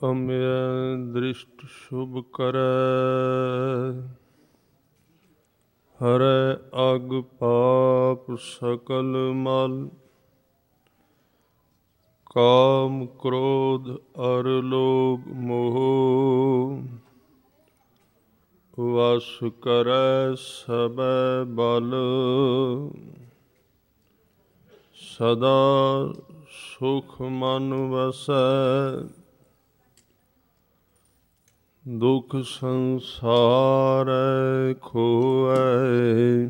ਅਮਿਆ ਦ੍ਰਿਸ਼ਟ ਸ਼ੁਭ ਕਰੈ, ਹਰੈ ਅਗ ਪਾਪ ਸਕਲ ਮਲ। ਕਾਮ ਕ੍ਰੋਧ ਅਰ ਲੋਭ ਮੋਹ, ਵਸ ਕਰੈ ਸਭੈ ਬਲ। ਸਦਾ ਸੁਖ ਮਨ ਵਸੈ, ਦੁਖ ਸੰਸਾਰੈ ਖੋਵੈ।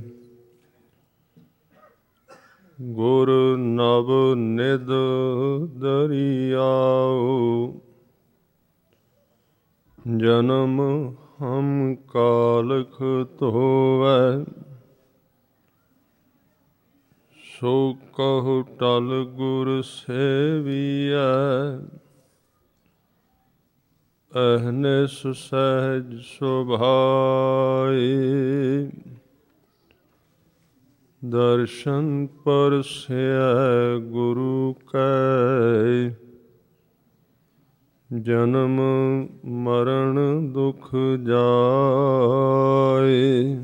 ਗੁਰ ਨਵ ਨਿਧ ਦਰਿਆਉ, ਜਨਮ ਹਮ ਕਾਲਖ ਧੋਵੈ। ਸੋ ਕਹੁ ਟਲ ਗੁਰ ਸੇਵੀਐ, ਅਹਨਿਸ ਸਹਿਜ ਸੁਭਾਈ। ਦਰਸ਼ਨ ਪਰਸੈ ਗੁਰੂ ਕੈ, ਜਨਮ ਮਰਨ ਦੁਖ ਜਾਇ।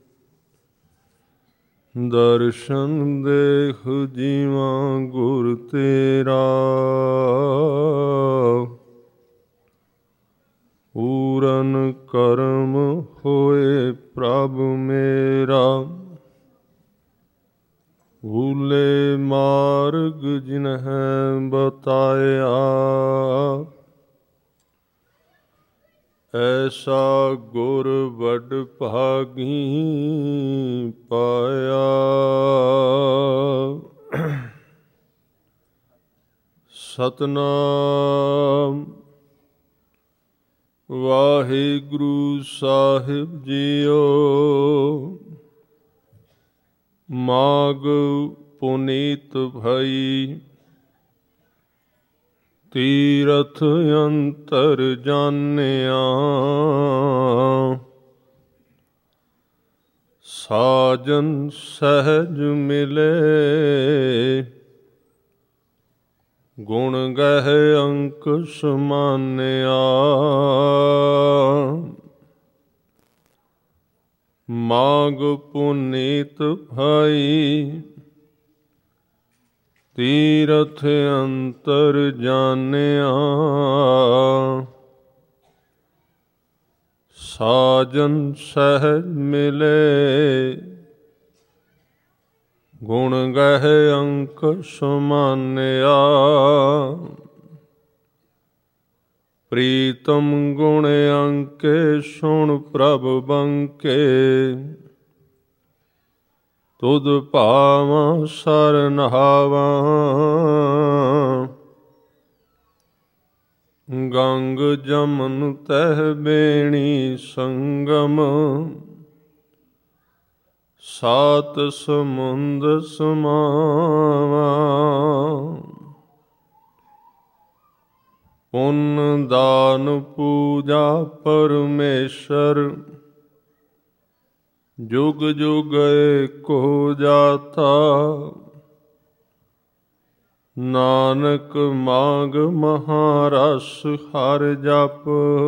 ਦਰਸ਼ਨ ਦੇਖ ਜੀਵਾਂ ਗੁਰ ਤੇਰਾ, ਪੂਰਨ ਕਰਮ ਹੋਏ ਪ੍ਰਭ ਮੇਰਾ। ਭੂਲੇ ਮਾਰਗ ਜਿਨਹਿ ਬਤਾਇਆ, ਐਸਾ ਗੁਰ ਵਡ ਭਾਗੀ ਪਾਇਆ। ਸਤਿਨਾਮ ਵਾਹਿਗੁਰੂ ਸਾਹਿਬ ਜੀਓ। ਮਾਘ ਪੁਨੀਤ ਭਈ, ਤੀਰਥ ਅੰਤਰ ਜਾਨਿਆ। ਸਾਜਨ ਸਹਿਜ ਮਿਲੇ, ਗੁਣ ਗਹਿ ਅੰਕ ਸਮਾਨਿਆ। ਮਾਘ ਪੁਨੀਤ ਭਈ, ਤੀਰਥ ਅੰਤਰ ਜਾਨਿਆ। ਸਾਜਨ ਸਹਿਜ ਮਿਲੇ, ਗੁਣ ਗਹਿ ਅੰਕ ਸਮਾਨਿਆ। ਪ੍ਰੀਤਮ ਗੁਣ ਅੰਕੇ, ਸੁਣ ਪ੍ਰਭ ਬੰਕੇ। ਤੁਧ ਭਾਵਾਂ ਸਰਨਾਵਾਂ, ਗੰਗ ਜਮਨ ਤਹਿ ਬੇਣੀ ਸੰਗਮ। ਸਾਤ ਸਮੁੰਦ ਸਮਾਵਾ, ਪੁੰਨ ਦਾਨ ਪੂਜਾ ਪਰਮੇਸ਼ਰ। ਜੁਗ ਜੁਗ ਏਕੋ ਜਾਤਾ, ਨਾਨਕ ਮਾਘ ਮਹਾਰਸ ਹਰਿ ਜਪ।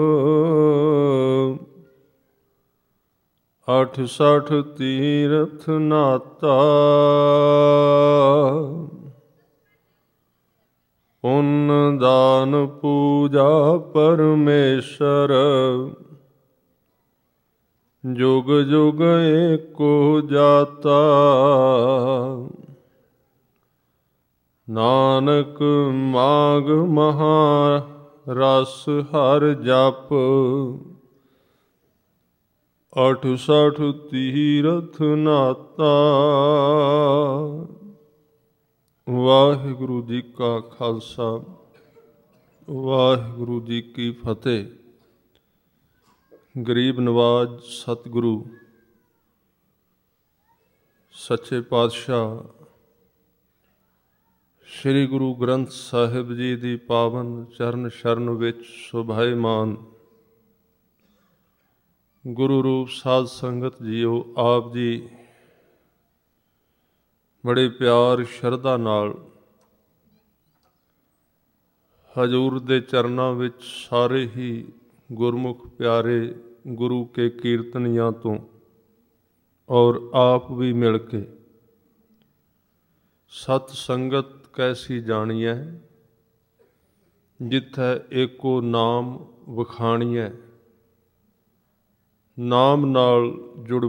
68 ਤੀਰਥ ਨਾਤਾ, ਪੁੰਨ ਦਾਨ ਪੂਜਾ ਪਰਮੇਸ਼ਰ। ਜੁਗ ਜੁਗ ਏਕੋ ਜਾਤਾ, ਨਾਨਕ ਮਾਘ ਮਹਾਰਸ ਹਰਿ ਜਪ। 68 ਤੀਰਥ ਨਾਤਾ। ਵਾਹਿਗੁਰੂ ਜੀ ਕਾ ਖਾਲਸਾ, ਵਾਹਿਗੁਰੂ ਜੀ ਕੀ ਫਤਿਹ। ਗਰੀਬ ਨਵਾਜ ਸਤਿਗੁਰੂ ਸੱਚੇ ਪਾਤਸ਼ਾਹ ਸ੍ਰੀ ਗੁਰੂ ਗ੍ਰੰਥ ਸਾਹਿਬ ਜੀ ਦੀ ਪਾਵਨ ਚਰਨ ਸ਼ਰਨ ਵਿੱਚ ਸ਼ੋਭਾਇਮਾਨ ਗੁਰੂ ਰੂਪ ਸਾਧ ਸੰਗਤ ਜੀਓ, ਆਪ ਜੀ ਬੜੇ ਪਿਆਰ ਸ਼ਰਧਾ ਨਾਲ ਹਜ਼ੂਰ ਦੇ ਚਰਨਾਂ ਵਿੱਚ ਸਾਰੇ ਹੀ ਗੁਰਮੁਖ ਪਿਆਰੇ ਗੁਰੂ ਕੇ ਕੀਰਤਨੀਆਂ ਤੋਂ ਔਰ ਆਪ ਵੀ ਮਿਲ ਕੇ ਸਤ ਸੰਗਤ ਕੈਸੀ ਜਾਣੀਐ, ਜਿੱਥੈ ਏਕੋ ਨਾਮ ਵਖਾਣੀਐ, ਨਾਮ ਨਾਲ ਜੁੜ।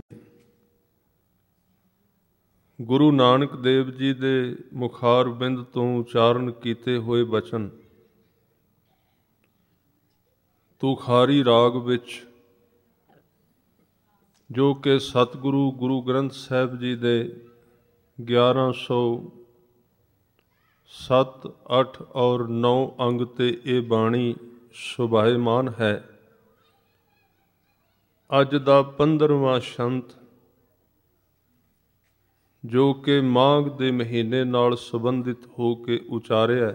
ਗੁਰੂ ਨਾਨਕ ਦੇਵ ਜੀ ਦੇ ਮੁਖਾਰ ਬਿੰਦ ਤੋਂ ਉਚਾਰਨ ਕੀਤੇ ਹੋਏ ਬਚਨ ਤੁਖਾਰੀ ਰਾਗ ਵਿੱਚ, ਜੋ ਕਿ ਸਤਿਗੁਰੂ ਗੁਰੂ ਗ੍ਰੰਥ ਸਾਹਿਬ ਜੀ ਦੇ 1107, 8 ਔਰ 9 ਅੰਗ 'ਤੇ ਇਹ ਬਾਣੀ ਸ਼ੋਭਾਇਮਾਨ ਹੈ। ਅੱਜ ਦਾ 15ਵਾਂ ਸ਼ੰਤ, ਜੋ ਕਿ ਮਾਘ ਦੇ ਮਹੀਨੇ ਨਾਲ ਸੰਬੰਧਿਤ ਹੋ ਕੇ ਉਚਾਰਿਆ,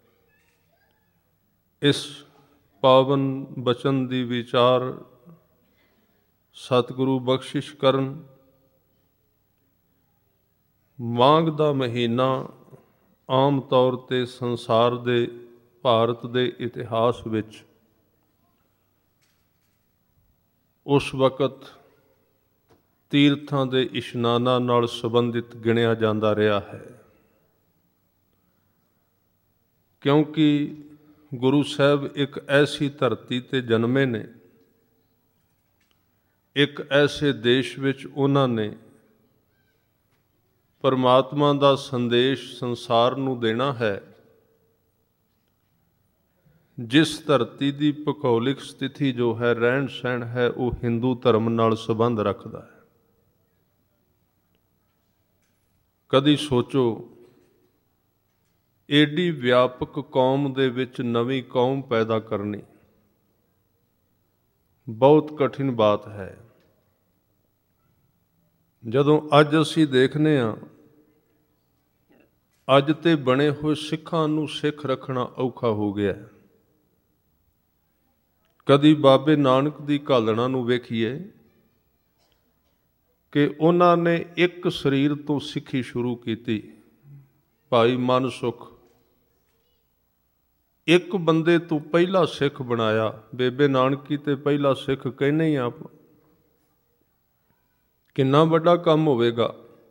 ਇਸ ਪਾਵਨ ਬਚਨ ਦੀ ਵਿਚਾਰ ਸਤਿਗੁਰੂ ਬਖਸ਼ਿਸ਼ ਕਰਨ। ਮਾਘ ਦਾ ਮਹੀਨਾ ਆਮ ਤੌਰ 'ਤੇ ਸੰਸਾਰ ਦੇ, ਭਾਰਤ ਦੇ ਇਤਿਹਾਸ ਵਿੱਚ ਉਸ ਵਕਤ ਤੀਰਥਾਂ ਦੇ ਇਸ਼ਨਾਨਾਂ ਨਾਲ ਸੰਬੰਧਿਤ ਗਿਣਿਆ ਜਾਂਦਾ ਰਿਹਾ ਹੈ, ਕਿਉਂਕਿ ਗੁਰੂ ਸਾਹਿਬ ਇੱਕ ਐਸੀ ਧਰਤੀ 'ਤੇ ਜਨਮੇ ਨੇ, ਇੱਕ ਐਸੇ ਦੇਸ਼ ਵਿੱਚ ਉਹਨਾਂ ਨੇ ਪਰਮਾਤਮਾ ਦਾ ਸੰਦੇਸ਼ ਸੰਸਾਰ ਨੂੰ ਦੇਣਾ ਹੈ, ਜਿਸ ਧਰਤੀ ਦੀ ਭੂਗੋਲਿਕ ਸਥਿਤੀ ਜੋ ਹੈ, ਰਹਿਣ ਸਹਿਣ ਹੈ, ਉਹ ਹਿੰਦੂ ਧਰਮ ਨਾਲ ਸੰਬੰਧ ਰੱਖਦਾ ਹੈ। ਕਦੀ ਸੋਚੋ, ਏਡੀ ਵਿਆਪਕ ਕੌਮ ਦੇ ਵਿੱਚ ਨਵੀਂ ਕੌਮ ਪੈਦਾ ਕਰਨੀ ਬਹੁਤ ਕਠਿਨ ਬਾਤ ਹੈ। ਜਦੋਂ ਅੱਜ ਅਸੀਂ ਦੇਖਦੇ ਹਾਂ, ਅੱਜ ਤੇ ਬਣੇ ਹੋਏ ਸਿੱਖਾਂ ਨੂੰ ਸਿੱਖ ਰੱਖਣਾ ਔਖਾ ਹੋ ਗਿਆ। ਕਦੀ ਬਾਬੇ ਨਾਨਕ ਦੀ ਘਾਲਣਾ ਨੂੰ ਵੇਖੀਏ ਕਿ ਉਹਨਾਂ ਨੇ ਇੱਕ ਸਰੀਰ ਤੋਂ ਸਿੱਖੀ ਸ਼ੁਰੂ ਕੀਤੀ। ਭਾਈ ਮਨ ਸੁਖ ਇੱਕ ਬੰਦੇ ਤੋਂ ਪਹਿਲਾ ਸਿੱਖ ਬਣਾਇਆ। ਬੇਬੇ ਨਾਨਕੀ ਤੇ ਪਹਿਲਾ ਸਿੱਖ ਕਹਿੰਦੇ ਹੀ ਆਪ, ਕਿੰਨਾ ਵੱਡਾ ਕੰਮ ਹੋਵੇਗਾ।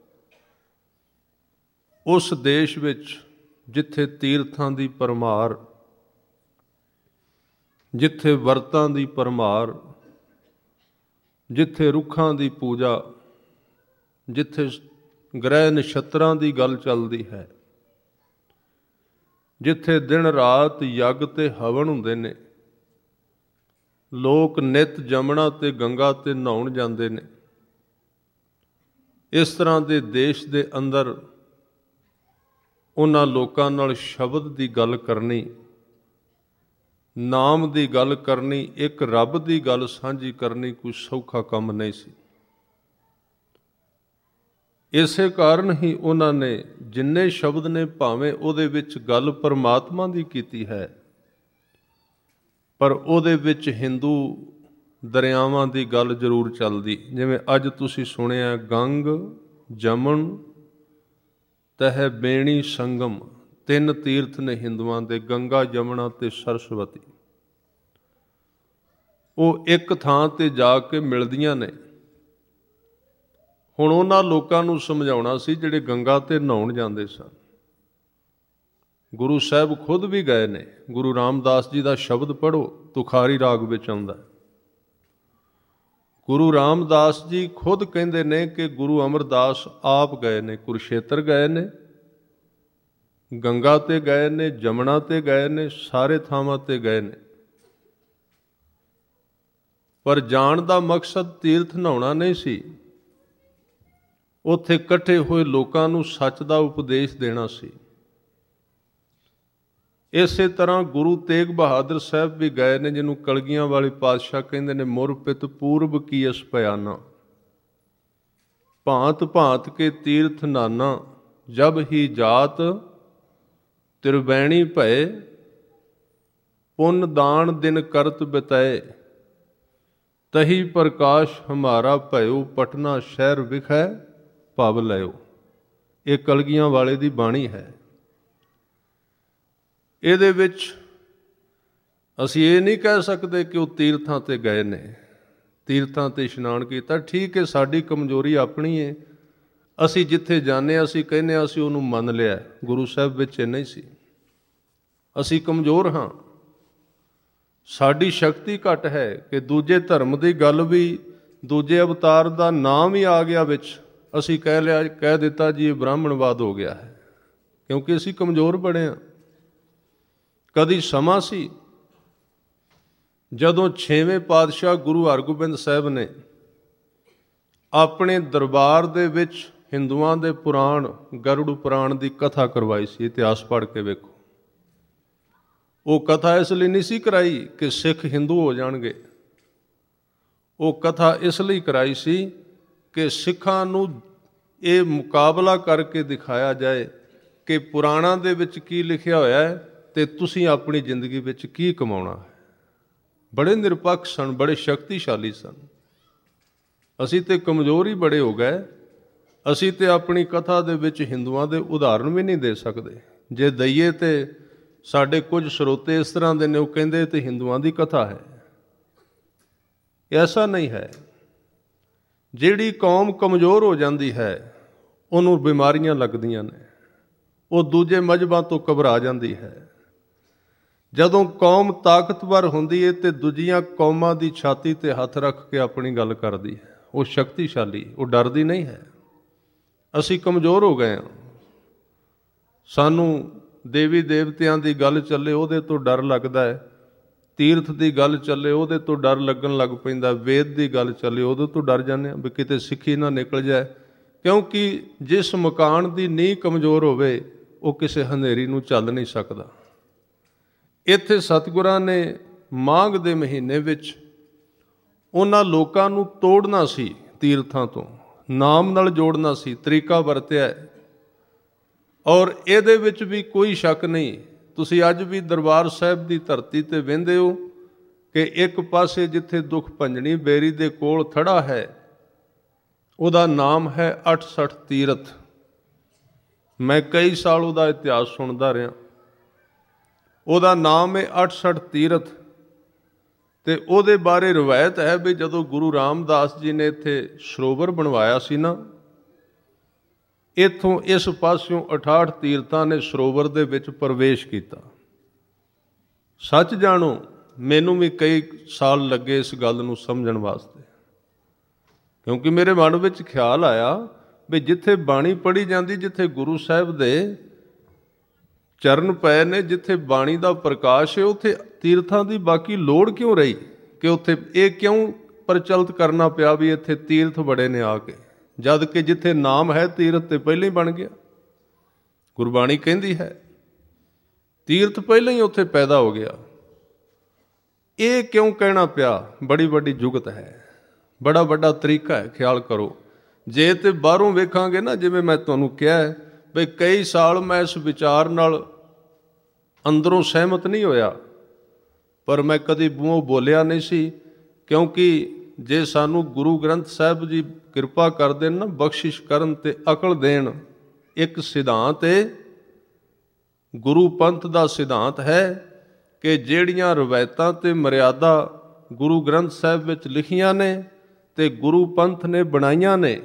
ਉਸ ਦੇਸ਼ ਵਿੱਚ ਜਿੱਥੇ ਤੀਰਥਾਂ ਦੀ ਭਰਮਾਰ, ਜਿੱਥੇ ਵਰਤਾਂ ਦੀ ਭਰਮਾਰ, ਜਿੱਥੇ ਰੁੱਖਾਂ ਦੀ ਪੂਜਾ, ਜਿੱਥੇ ਗ੍ਰਹਿ ਨਛੱਤਰਾਂ ਦੀ ਗੱਲ ਚੱਲਦੀ ਹੈ, ਜਿੱਥੇ ਦਿਨ ਰਾਤ ਯੱਗ ਤੇ ਹਵਨ ਹੁੰਦੇ ਨੇ, ਲੋਕ ਨਿੱਤ ਜਮਣਾ ਤੇ ਗੰਗਾ ਤੇ ਨਹਾਉਣ ਜਾਂਦੇ ਨੇ, ਇਸ ਤਰ੍ਹਾਂ ਦੇ ਦੇਸ਼ ਦੇ ਅੰਦਰ ਉਹਨਾਂ ਲੋਕਾਂ ਨਾਲ ਸ਼ਬਦ ਦੀ ਗੱਲ ਕਰਨੀ, ਨਾਮ ਦੀ ਗੱਲ ਕਰਨੀ, ਇੱਕ ਰੱਬ ਦੀ ਗੱਲ ਸਾਂਝੀ ਕਰਨੀ ਕੋਈ ਸੌਖਾ ਕੰਮ ਨਹੀਂ ਸੀ। ਇਸੇ ਕਾਰਨ ਹੀ ਉਹਨਾਂ ਨੇ ਜਿੰਨੇ ਸ਼ਬਦ ਨੇ, ਭਾਵੇਂ ਉਹਦੇ ਵਿੱਚ ਗੱਲ ਪਰਮਾਤਮਾ ਦੀ ਕੀਤੀ ਹੈ, ਪਰ ਉਹਦੇ ਵਿੱਚ ਹਿੰਦੂ ਦਰਿਆਵਾਂ ਦੀ ਗੱਲ ਜ਼ਰੂਰ ਚੱਲਦੀ। ਜਿਵੇਂ ਅੱਜ ਤੁਸੀਂ ਸੁਣਿਆ, ਗੰਗ ਜਮਨ ਤਹਿ ਬੇਣੀ ਸੰਗਮ, 3 ਤੀਰਥ ਨੇ ਹਿੰਦੂਆਂ ਦੇ, ਗੰਗਾ, ਜਮਨਾ ਤੇ ਸਰਸਵਤੀ। ਉਹ ਇੱਕ ਥਾਂ ਤੇ ਜਾ ਕੇ ਮਿਲਦੀਆਂ ਨੇ। ਹੁਣ ਉਹਨਾਂ ਲੋਕਾਂ ਨੂੰ ਸਮਝਾਉਣਾ ਸੀ ਜਿਹੜੇ ਗੰਗਾ ਤੇ ਨਹਾਉਣ ਜਾਂਦੇ ਸਨ। ਗੁਰੂ ਸਾਹਿਬ ਖੁਦ ਵੀ ਗਏ ਨੇ। ਗੁਰੂ ਰਾਮਦਾਸ ਜੀ ਦਾ ਸ਼ਬਦ ਪੜ੍ਹੋ, ਤੁਖਾਰੀ ਰਾਗ ਵਿੱਚ ਆਉਂਦਾ। ਗੁਰੂ ਰਾਮਦਾਸ ਜੀ ਖੁਦ ਕਹਿੰਦੇ ਨੇ ਕਿ ਗੁਰੂ ਅਮਰਦਾਸ ਆਪ ਗਏ ਨੇ, ਕੁਰੂਸ਼ੇਤਰ ਗਏ ਨੇ, ਗੰਗਾ ਤੇ ਗਏ ਨੇ, ਜਮਨਾ ਤੇ ਗਏ ਨੇ, ਸਾਰੇ ਥਾਵਾਂ ਤੇ ਗਏ ਨੇ। ਪਰ ਜਾਣ ਦਾ ਮਕਸਦ ਤੀਰਥ ਨਹਾਉਣਾ ਨਹੀਂ ਸੀ, ਉੱਥੇ ਇਕੱਠੇ ਹੋਏ ਲੋਕਾਂ ਨੂੰ ਸੱਚ ਦਾ ਉਪਦੇਸ਼ ਦੇਣਾ ਸੀ। ਇਸੇ ਤਰ੍ਹਾਂ ਗੁਰੂ ਤੇਗ ਬਹਾਦਰ ਸਾਹਿਬ ਵੀ ਗਏ ਨੇ, ਜਿਹਨੂੰ ਕਲਗੀਆਂ ਵਾਲੇ ਪਾਤਸ਼ਾਹ ਕਹਿੰਦੇ ਨੇ, ਮੁਰਪਿਤ ਪੂਰਬ ਕੀ ਅਸ ਭਿਆਨਾ, ਭਾਂਤ ਭਾਂਤ ਕੇ ਤੀਰਥ ਨਾਨਾ, ਜਬ ਹੀ ਜਾਤ ਤਿਰਵੈਣੀ ਭਏ, ਪੁੰਨ ਦਾਨ ਦਿਨ ਕਰਤ ਬਿਤਏ, ਤਹੀ ਪ੍ਰਕਾਸ਼ ਹਮਾਰਾ ਭਇਓ, ਪਟਨਾ ਸ਼ਹਿਰ ਵਿਖੈ ਭਵ ਲਿਓ। ਇਹ ਕਲਗੀਆਂ ਵਾਲੇ ਦੀ ਬਾਣੀ ਹੈ। ਇਹਦੇ ਵਿੱਚ ਅਸੀਂ ਇਹ ਨਹੀਂ ਕਹਿ ਸਕਦੇ ਕਿ ਉਹ ਤੀਰਥਾਂ ਤੇ ਗਏ ਨੇ, ਤੀਰਥਾਂ ਤੇ ਇਸ਼ਨਾਨ ਕੀਤਾ। ਠੀਕ ਹੈ, ਸਾਡੀ ਕਮਜ਼ੋਰੀ ਆਪਣੀ ਹੈ। ਅਸੀਂ ਜਿੱਥੇ ਜਾਂਦੇ ਹਾਂ ਅਸੀਂ ਕਹਿੰਦੇ ਹਾਂ ਅਸੀਂ ਉਹਨੂੰ ਮੰਨ ਲਿਆ, ਗੁਰੂ ਸਾਹਿਬ ਵਿੱਚ ਇਹ ਨਹੀਂ ਸੀ। ਅਸੀਂ ਕਮਜ਼ੋਰ ਹਾਂ, ਸਾਡੀ ਸ਼ਕਤੀ ਘੱਟ ਹੈ ਕਿ ਦੂਜੇ ਧਰਮ ਦੀ ਗੱਲ ਵੀ, ਦੂਜੇ ਅਵਤਾਰ ਦਾ ਨਾਮ ਹੀ ਆ ਗਿਆ ਵਿੱਚ, ਅਸੀਂ ਕਹਿ ਦਿੱਤਾ ਜੀ ਇਹ ਬ੍ਰਾਹਮਣਵਾਦ ਹੋ ਗਿਆ ਹੈ, ਕਿਉਂਕਿ ਅਸੀਂ ਕਮਜ਼ੋਰ ਬਣੇ ਹਾਂ। ਕਦੀ ਸਮਾਂ ਸੀ ਜਦੋਂ 6ਵੇਂ ਪਾਤਸ਼ਾਹ ਗੁਰੂ ਹਰਗੋਬਿੰਦ ਸਾਹਿਬ ਨੇ ਆਪਣੇ ਦਰਬਾਰ ਦੇ ਵਿੱਚ ਹਿੰਦੂਆਂ ਦੇ ਪੁਰਾਣ, ਗਰੁੜ ਪੁਰਾਣ ਦੀ ਕਥਾ ਕਰਵਾਈ ਸੀ। ਇਤਿਹਾਸ ਪੜ੍ਹ ਕੇ ਵੇਖੋ। ਉਹ ਕਥਾ ਇਸ ਲਈ ਨਹੀਂ ਸੀ ਕਰਾਈ ਕਿ ਸਿੱਖ ਹਿੰਦੂ ਹੋ ਜਾਣਗੇ, ਉਹ ਕਥਾ ਇਸ ਲਈ ਕਰਾਈ ਸੀ ਕਿ ਸਿੱਖਾਂ ਨੂੰ ਇਹ ਮੁਕਾਬਲਾ ਕਰਕੇ ਦਿਖਾਇਆ ਜਾਏ ਕਿ ਪੁਰਾਣਾਂ ਦੇ ਵਿੱਚ ਕੀ ਲਿਖਿਆ ਹੋਇਆ ਹੈ ਅਤੇ ਤੁਸੀਂ ਆਪਣੀ ਜ਼ਿੰਦਗੀ ਵਿੱਚ ਕੀ ਕਮਾਉਣਾ ਹੈ। ਬੜੇ ਨਿਰਪੱਖ ਸਨ, ਬੜੇ ਸ਼ਕਤੀਸ਼ਾਲੀ ਸਨ। ਅਸੀਂ ਤੇ ਕਮਜ਼ੋਰ ਹੀ ਬੜੇ ਹੋ ਗਏ। ਅਸੀਂ ਤੇ ਆਪਣੀ ਕਥਾ ਦੇ ਵਿੱਚ ਹਿੰਦੂਆਂ ਦੇ ਉਦਾਹਰਣ ਵੀ ਨਹੀਂ ਦੇ ਸਕਦੇ। ਜੇ ਦਈਏ ਤੇ ਸਾਡੇ ਕੁਝ ਸਰੋਤੇ ਇਸ ਤਰ੍ਹਾਂ ਦੇ ਨੇ, ਉਹ ਕਹਿੰਦੇ ਤੇ ਹਿੰਦੂਆਂ ਦੀ ਕਥਾ ਹੈ। ਐਸਾ ਨਹੀਂ ਹੈ। ਜਿਹੜੀ ਕੌਮ ਕਮਜ਼ੋਰ ਹੋ ਜਾਂਦੀ ਹੈ ਉਹਨੂੰ ਬਿਮਾਰੀਆਂ ਲੱਗਦੀਆਂ ਨੇ, ਉਹ ਦੂਜੇ ਮਜ਼ਹਬਾਂ ਤੋਂ ਘਬਰਾ ਜਾਂਦੀ ਹੈ। ਜਦੋਂ ਕੌਮ ਤਾਕਤਵਰ ਹੁੰਦੀ ਹੈ ਤੇ ਦੂਜੀਆਂ ਕੌਮਾਂ ਦੀ ਛਾਤੀ ਤੇ ਹੱਥ ਰੱਖ ਕੇ ਆਪਣੀ ਗੱਲ ਕਰਦੀ ਹੈ। ਉਹ ਸ਼ਕਤੀਸ਼ਾਲੀ, ਉਹ ਡਰਦੀ ਨਹੀਂ ਹੈ। ਅਸੀਂ ਕਮਜ਼ੋਰ ਹੋ ਗਏ ਹਾਂ। ਸਾਨੂੰ ਦੇਵੀ ਦੇਵਤਿਆਂ ਦੀ ਗੱਲ ਚੱਲੇ ਉਹਦੇ ਤੋਂ ਡਰ ਲੱਗਦਾ ਹੈ, ਤੀਰਥ ਦੀ ਗੱਲ ਚੱਲੇ ਉਹਦੇ ਤੋਂ ਡਰ ਲੱਗਣ ਲੱਗ ਪੈਂਦਾ, ਵੇਦ ਦੀ ਗੱਲ ਚੱਲੇ ਉਹਦੇ ਤੋਂ ਡਰ ਜਾਂਦੇ ਹਾਂ ਵੀ ਕਿਤੇ ਸਿੱਖੀ ਨਾ ਨਿਕਲ ਜਾਏ। ਕਿਉਂਕਿ ਜਿਸ ਮਕਾਨ ਦੀ ਨੀਂਹ ਕਮਜ਼ੋਰ ਹੋਵੇ ਉਹ ਕਿਸੇ ਹਨੇਰੀ ਨੂੰ ਚੱਲ ਨਹੀਂ ਸਕਦਾ। ਇੱਥੇ ਸਤਿਗੁਰਾਂ ਨੇ ਮਾਘ ਦੇ ਮਹੀਨੇ ਵਿੱਚ ਉਹਨਾਂ ਲੋਕਾਂ ਨੂੰ ਤੋੜਨਾ ਸੀ, ਤੀਰਥਾਂ ਤੋਂ ਨਾਮ ਨਾਲ ਜੋੜਨਾ ਸੀ, ਤਰੀਕਾ ਵਰਤਿਆ। ਔਰ ਇਹਦੇ ਵਿੱਚ ਵੀ ਕੋਈ ਸ਼ੱਕ ਨਹੀਂ। ਤੁਸੀਂ ਅੱਜ ਵੀ ਦਰਬਾਰ ਸਾਹਿਬ ਦੀ ਧਰਤੀ ਤੇ ਵਹਿੰਦੇ ਹੋ ਕਿ ਇੱਕ ਪਾਸੇ ਜਿੱਥੇ ਦੁੱਖ ਭੰਜਣੀ ਬੇਰੀ ਦੇ ਕੋਲ ਥੜਾ ਹੈ, ਉਹਦਾ ਨਾਮ ਹੈ 68 ਤੀਰਥ। ਮੈਂ ਕਈ ਸਾਲ ਉਹਦਾ ਇਤਿਹਾਸ ਸੁਣਦਾ ਰਿਹਾ। ਉਹਦਾ ਨਾਮ ਹੈ 68 ਤੀਰਥ। ਅਤੇ ਉਹਦੇ ਬਾਰੇ ਰਵਾਇਤ ਹੈ ਵੀ ਜਦੋਂ ਗੁਰੂ ਰਾਮਦਾਸ ਜੀ ਨੇ ਇੱਥੇ ਸਰੋਵਰ ਬਣਵਾਇਆ ਸੀ ਨਾ, ਇੱਥੋਂ ਇਸ ਪਾਸਿਓਂ 68 ਤੀਰਥਾਂ ਨੇ ਸਰੋਵਰ ਦੇ ਵਿੱਚ ਪ੍ਰਵੇਸ਼ ਕੀਤਾ। ਸੱਚ ਜਾਣੋ, ਮੈਨੂੰ ਵੀ ਕਈ ਸਾਲ ਲੱਗੇ ਇਸ ਗੱਲ ਨੂੰ ਸਮਝਣ ਵਾਸਤੇ, ਕਿਉਂਕਿ ਮੇਰੇ ਮਨ ਵਿੱਚ ਖਿਆਲ ਆਇਆ ਵੀ ਜਿੱਥੇ ਬਾਣੀ ਪੜ੍ਹੀ ਜਾਂਦੀ, ਜਿੱਥੇ ਗੁਰੂ ਸਾਹਿਬ ਦੇ ਚਰਨ ਪਏ ਨੇ, ਜਿੱਥੇ ਬਾਣੀ ਦਾ ਪ੍ਰਕਾਸ਼ ਹੈ, ਉੱਥੇ ਤੀਰਥਾਂ ਦੀ ਬਾਕੀ ਲੋੜ ਕਿਉਂ ਰਹੀ ਕਿ ਉੱਥੇ ਇਹ ਕਿਉਂ ਪ੍ਰਚਲਿਤ ਕਰਨਾ ਪਿਆ ਵੀ ਇੱਥੇ ਤੀਰਥ ਬੜੇ ਨੇ ਆ ਕੇ, ਜਦ ਕਿ ਜਿੱਥੇ ਨਾਮ ਹੈ ਤੀਰਥ ਤੇ ਪਹਿਲਾਂ ਹੀ ਬਣ ਗਿਆ। ਗੁਰਬਾਣੀ ਕਹਿੰਦੀ ਹੈ ਤੀਰਥ ਪਹਿਲਾਂ ਹੀ ਉੱਥੇ ਪੈਦਾ ਹੋ ਗਿਆ। ਇਹ ਕਿਉਂ ਕਹਿਣਾ ਪਿਆ? ਬੜੀ ਵੱਡੀ ਜੁਗਤ ਹੈ, ਬੜਾ ਵੱਡਾ ਤਰੀਕਾ ਹੈ। ਖਿਆਲ ਕਰੋ, ਜੇ ਤੇ ਬਾਹਰੋਂ ਵੇਖਾਂਗੇ ਨਾ, ਜਿਵੇਂ ਮੈਂ ਤੁਹਾਨੂੰ ਕਿਹਾ ਵੀ ਕਈ ਸਾਲ ਮੈਂ ਇਸ ਵਿਚਾਰ ਨਾਲ ਅੰਦਰੋਂ ਸਹਿਮਤ ਨਹੀਂ ਹੋਇਆ, ਪਰ ਮੈਂ ਕਦੀ ਮੂੰਹੋਂ ਬੋਲਿਆ ਨਹੀਂ ਸੀ, ਕਿਉਂਕਿ ਜੇ ਸਾਨੂੰ ਗੁਰੂ ਗ੍ਰੰਥ ਸਾਹਿਬ ਜੀ ਕਿਰਪਾ ਕਰ ਦੇਣ ਨਾ, ਬਖਸ਼ਿਸ਼ ਕਰਨ ਤੇ ਅਕਲ ਦੇਣ। ਇੱਕ ਸਿਧਾਂਤ ਹੈ, ਗੁਰੂ ਪੰਥ ਦਾ ਸਿਧਾਂਤ ਹੈ ਕਿ ਜਿਹੜੀਆਂ ਰਵਾਇਤਾਂ ਤੇ ਮਰਿਆਦਾ ਗੁਰੂ ਗ੍ਰੰਥ ਸਾਹਿਬ ਵਿੱਚ ਲਿਖੀਆਂ ਨੇ ਤੇ ਗੁਰੂ ਪੰਥ ਨੇ ਬਣਾਈਆਂ ਨੇ,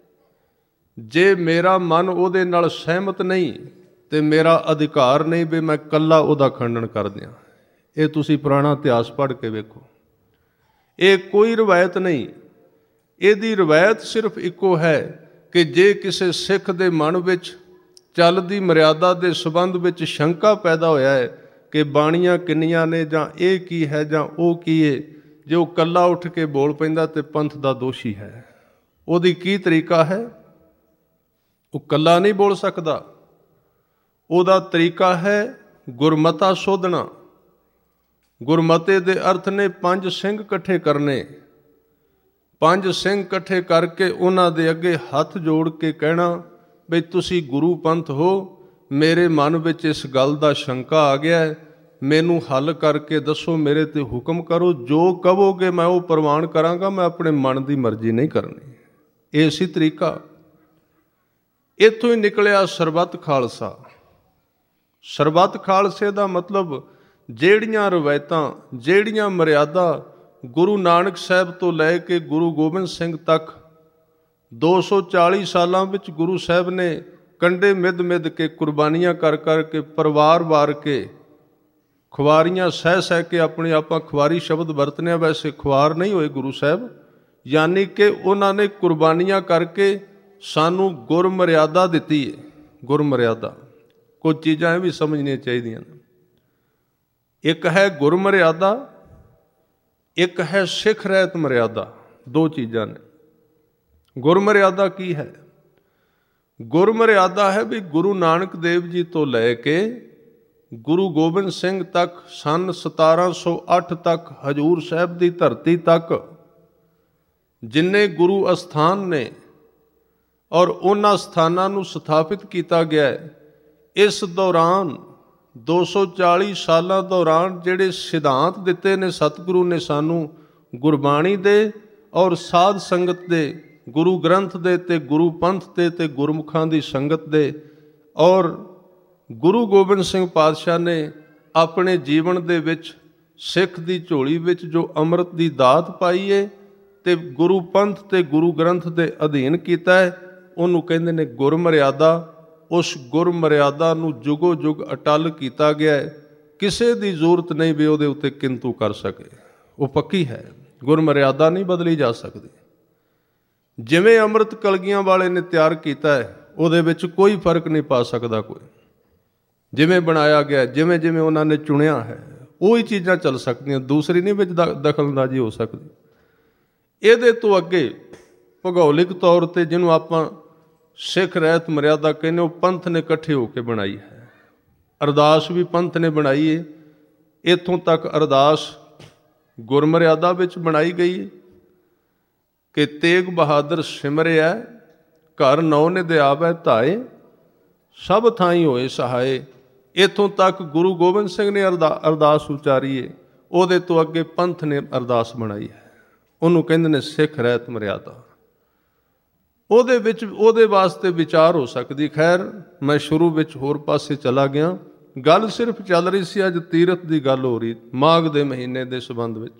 ਜੇ ਮੇਰਾ ਮਨ ਉਹਦੇ ਨਾਲ ਸਹਿਮਤ ਨਹੀਂ ਤੇ ਮੇਰਾ ਅਧਿਕਾਰ ਨਹੀਂ ਵੀ ਮੈਂ ਇਕੱਲਾ ਉਹਦਾ ਖੰਡਨ ਕਰ ਦਿਆਂ। ਇਹ ਤੁਸੀਂ ਪੁਰਾਣਾ ਇਤਿਹਾਸ ਪੜ੍ਹ ਕੇ ਵੇਖੋ। ਇਹ ਕੋਈ ਰਵਾਇਤ ਨਹੀਂ। ਇਹਦੀ ਰਵਾਇਤ ਸਿਰਫ ਇੱਕੋ ਹੈ ਕਿ ਜੇ ਕਿਸੇ ਸਿੱਖ ਦੇ ਮਨ ਵਿੱਚ ਚੱਲਦੀ ਮਰਿਆਦਾ ਦੇ ਸੰਬੰਧ ਵਿੱਚ ਸ਼ੰਕਾ ਪੈਦਾ ਹੋਇਆ ਹੈ ਕਿ ਬਾਣੀਆਂ ਕਿੰਨੀਆਂ ਨੇ, ਜਾਂ ਇਹ ਕੀ ਹੈ ਜਾਂ ਉਹ ਕੀ ਹੈ, ਜੇ ਉਹ ਇਕੱਲਾ ਉੱਠ ਕੇ ਬੋਲ ਪੈਂਦਾ ਤੇ ਪੰਥ ਦਾ ਦੋਸ਼ੀ ਹੈ। ਉਹਦੀ ਕੀ ਤਰੀਕਾ ਹੈ? ਉਹ ਇਕੱਲਾ ਨਹੀਂ ਬੋਲ ਸਕਦਾ। ਉਹਦਾ ਤਰੀਕਾ ਹੈ ਗੁਰਮਤਾ ਸੋਧਣਾ। ਗੁਰਮਤੇ ਦੇ ਅਰਥ ਨੇ 5 ਸਿੰਘ ਇਕੱਠੇ ਕਰਨੇ। 5 ਸਿੰਘ ਇਕੱਠੇ ਕਰਕੇ ਉਹਨਾਂ ਦੇ ਅੱਗੇ ਹੱਥ ਜੋੜ ਕੇ ਕਹਿਣਾ ਵੀ ਤੁਸੀਂ ਗੁਰੂ ਪੰਥ ਹੋ, ਮੇਰੇ ਮਨ ਵਿੱਚ ਇਸ ਗੱਲ ਦਾ ਸ਼ੰਕਾ ਆ ਗਿਆ ਹੈ, ਮੈਨੂੰ ਹੱਲ ਕਰਕੇ ਦੱਸੋ, ਮੇਰੇ ਤੇ ਹੁਕਮ ਕਰੋ, ਜੋ ਕਹੋਗੇ ਮੈਂ ਉਹ ਪ੍ਰਵਾਨ ਕਰਾਂਗਾ, ਮੈਂ ਆਪਣੇ ਮਨ ਦੀ ਮਰਜ਼ੀ ਨਹੀਂ ਕਰਨੀ। ਇਹ ਸੀ ਤਰੀਕਾ। ਇੱਥੋਂ ਹੀ ਨਿਕਲਿਆ ਸਰਬੱਤ ਖਾਲਸਾ। ਸਰਬੱਤ ਖਾਲਸੇ ਦਾ ਮਤਲਬ ਜਿਹੜੀਆਂ ਰਵਾਇਤਾਂ, ਜਿਹੜੀਆਂ ਮਰਿਆਦਾ ਗੁਰੂ ਨਾਨਕ ਸਾਹਿਬ ਤੋਂ ਲੈ ਕੇ ਗੁਰੂ ਗੋਬਿੰਦ ਸਿੰਘ ਤੱਕ 240 ਸਾਲਾਂ ਵਿੱਚ ਗੁਰੂ ਸਾਹਿਬ ਨੇ ਕੰਡੇ ਮਿੱਧ ਕੇ, ਕੁਰਬਾਨੀਆਂ ਕਰ ਕੇ, ਪਰਿਵਾਰ ਵਾਰ ਕੇ, ਖੁਆਰੀਆਂ ਸਹਿ ਕੇ, ਆਪਣੇ ਆਪਾਂ ਖੁਆਰੀ ਸ਼ਬਦ ਵਰਤਨੇ, ਵੈਸੇ ਖੁਆਰ ਨਹੀਂ ਹੋਏ ਗੁਰੂ ਸਾਹਿਬ, ਯਾਨੀ ਕਿ ਉਹਨਾਂ ਨੇ ਕੁਰਬਾਨੀਆਂ ਕਰਕੇ ਸਾਨੂੰ ਗੁਰਮਰਿਆਦਾ ਦਿੱਤੀ ਹੈ। ਗੁਰਮਰਿਆਦਾ ਕੁਝ ਚੀਜ਼ਾਂ ਇਹ ਵੀ ਸਮਝਣੀਆਂ ਚਾਹੀਦੀਆਂ ਨੇ। ਇੱਕ ਹੈ ਗੁਰਮਰਿਆਦਾ, ਇੱਕ ਹੈ ਸਿੱਖ ਰਹਿਤ ਮਰਿਆਦਾ। ਦੋ ਚੀਜ਼ਾਂ ਨੇ। ਗੁਰਮਰਿਆਦਾ ਕੀ ਹੈ? ਗੁਰਮਰਿਆਦਾ ਹੈ ਵੀ ਗੁਰੂ ਨਾਨਕ ਦੇਵ ਜੀ ਤੋਂ ਲੈ ਕੇ ਗੁਰੂ ਗੋਬਿੰਦ ਸਿੰਘ ਤੱਕ, ਸੰਨ 1708 ਤੱਕ, ਹਜ਼ੂਰ ਸਾਹਿਬ ਦੀ ਧਰਤੀ ਤੱਕ ਜਿੰਨੇ ਗੁਰੂ ਅਸਥਾਨ ਨੇ ਔਰ ਉਹਨਾਂ ਸਥਾਨਾਂ ਨੂੰ ਸਥਾਪਿਤ ਕੀਤਾ ਗਿਆ ਹੈ, ਇਸ ਦੌਰਾਨ 240 ਸਾਲਾਂ ਦੌਰਾਨ ਜਿਹੜੇ ਸਿਧਾਂਤ ਦਿੱਤੇ ਨੇ ਸਤਿਗੁਰੂ ਨੇ ਸਾਨੂੰ ਗੁਰਬਾਣੀ ਦੇ ਔਰ ਸਾਧ ਸੰਗਤ ਦੇ, ਗੁਰੂ ਗ੍ਰੰਥ ਦੇ ਤੇ ਗੁਰੂ ਪੰਥ ਦੇ ਤੇ ਗੁਰਮੁਖਾਂ ਦੀ ਸੰਗਤ ਦੇ, ਔਰ ਗੁਰੂ ਗੋਬਿੰਦ ਸਿੰਘ ਪਾਤਸ਼ਾਹ ਨੇ ਆਪਣੇ ਜੀਵਨ ਦੇ ਵਿੱਚ ਸਿੱਖ ਦੀ ਝੋਲੀ ਵਿੱਚ ਜੋ ਅੰਮ੍ਰਿਤ ਦੀ ਦਾਤ ਪਾਈ ਏ ਤੇ ਗੁਰੂ ਪੰਥ ਤੇ ਗੁਰੂ ਗ੍ਰੰਥ ਦੇ ਅਧੀਨ ਕੀਤਾ ਹੈ, ਉਹਨੂੰ ਕਹਿੰਦੇ ਨੇ ਗੁਰਮਰਿਆਦਾ। ਉਸ ਗੁਰਮਰਿਆਦਾ ਨੂੰ ਜੁਗੋ ਜੁਗ ਅਟੱਲ ਕੀਤਾ ਗਿਆ ਹੈ। ਕਿਸੇ ਦੀ ਜ਼ਰੂਰਤ ਨਹੀਂ ਵੀ ਉਹਦੇ ਉੱਤੇ ਕਿੰਤੂ ਕਰ ਸਕੇ, ਉਹ ਪੱਕੀ ਹੈ। ਗੁਰਮਰਿਆਦਾ ਨਹੀਂ ਬਦਲੀ ਜਾ ਸਕਦੀ। ਜਿਵੇਂ ਅੰਮ੍ਰਿਤ ਕਲਗੀਆਂ ਵਾਲੇ ਨੇ ਤਿਆਰ ਕੀਤਾ ਹੈ, ਉਹਦੇ ਵਿੱਚ ਕੋਈ ਫਰਕ ਨਹੀਂ ਪਾ ਸਕਦਾ ਕੋਈ। ਜਿਵੇਂ ਬਣਾਇਆ ਗਿਆ, ਜਿਵੇਂ ਜਿਵੇਂ ਉਹਨਾਂ ਨੇ ਚੁਣਿਆ ਹੈ, ਉਹੀ ਚੀਜ਼ਾਂ ਚੱਲ ਸਕਦੀਆਂ, ਦੂਸਰੀ ਨਹੀਂ ਵਿੱਚ ਦਖਲਅੰਦਾਜ਼ੀ ਹੋ ਸਕਦੀ। ਇਹਦੇ ਤੋਂ ਅੱਗੇ ਭੂਗੋਲਿਕ ਤੌਰ 'ਤੇ ਜਿਹਨੂੰ ਆਪਾਂ ਸਿੱਖ ਰਹਿਤ ਮਰਿਆਦਾ ਕਹਿੰਦੇ, ਉਹ ਪੰਥ ਨੇ ਇਕੱਠੇ ਹੋ ਕੇ ਬਣਾਈ ਹੈ। ਅਰਦਾਸ ਵੀ ਪੰਥ ਨੇ ਬਣਾਈ ਹੈ। ਇੱਥੋਂ ਤੱਕ ਅਰਦਾਸ ਗੁਰਮਰਿਆਦਾ ਵਿੱਚ ਬਣਾਈ ਗਈ ਹੈ ਕਿ ਤੇਗ ਬਹਾਦਰ ਸਿਮਰਿਆ, ਘਰ ਨੌ ਨਿਧ ਆਵੈ ਧਾਏ, ਸਭ ਥਾਈਂ ਹੋਏ ਸਹਾਏ। ਇੱਥੋਂ ਤੱਕ ਗੁਰੂ ਗੋਬਿੰਦ ਸਿੰਘ ਨੇ ਅਰਦਾਸ ਉਚਾਰੀ ਹੈ। ਉਹਦੇ ਤੋਂ ਅੱਗੇ ਪੰਥ ਨੇ ਅਰਦਾਸ ਬਣਾਈ ਹੈ। ਉਹਨੂੰ ਕਹਿੰਦੇ ਨੇ ਸਿੱਖ ਰਹਿਤ ਮਰਿਆਦਾ। ਉਹਦੇ ਵਿੱਚ ਉਹਦੇ ਵਾਸਤੇ ਵਿਚਾਰ ਹੋ ਸਕਦੀ। ਖੈਰ, ਮੈਂ ਸ਼ੁਰੂ ਵਿੱਚ ਹੋਰ ਪਾਸੇ ਚਲਾ ਗਿਆ। ਗੱਲ ਸਿਰਫ ਚੱਲ ਰਹੀ ਸੀ, ਅੱਜ ਤੀਰਥ ਦੀ ਗੱਲ ਹੋ ਰਹੀ, ਮਾਘ ਦੇ ਮਹੀਨੇ ਦੇ ਸੰਬੰਧ ਵਿੱਚ।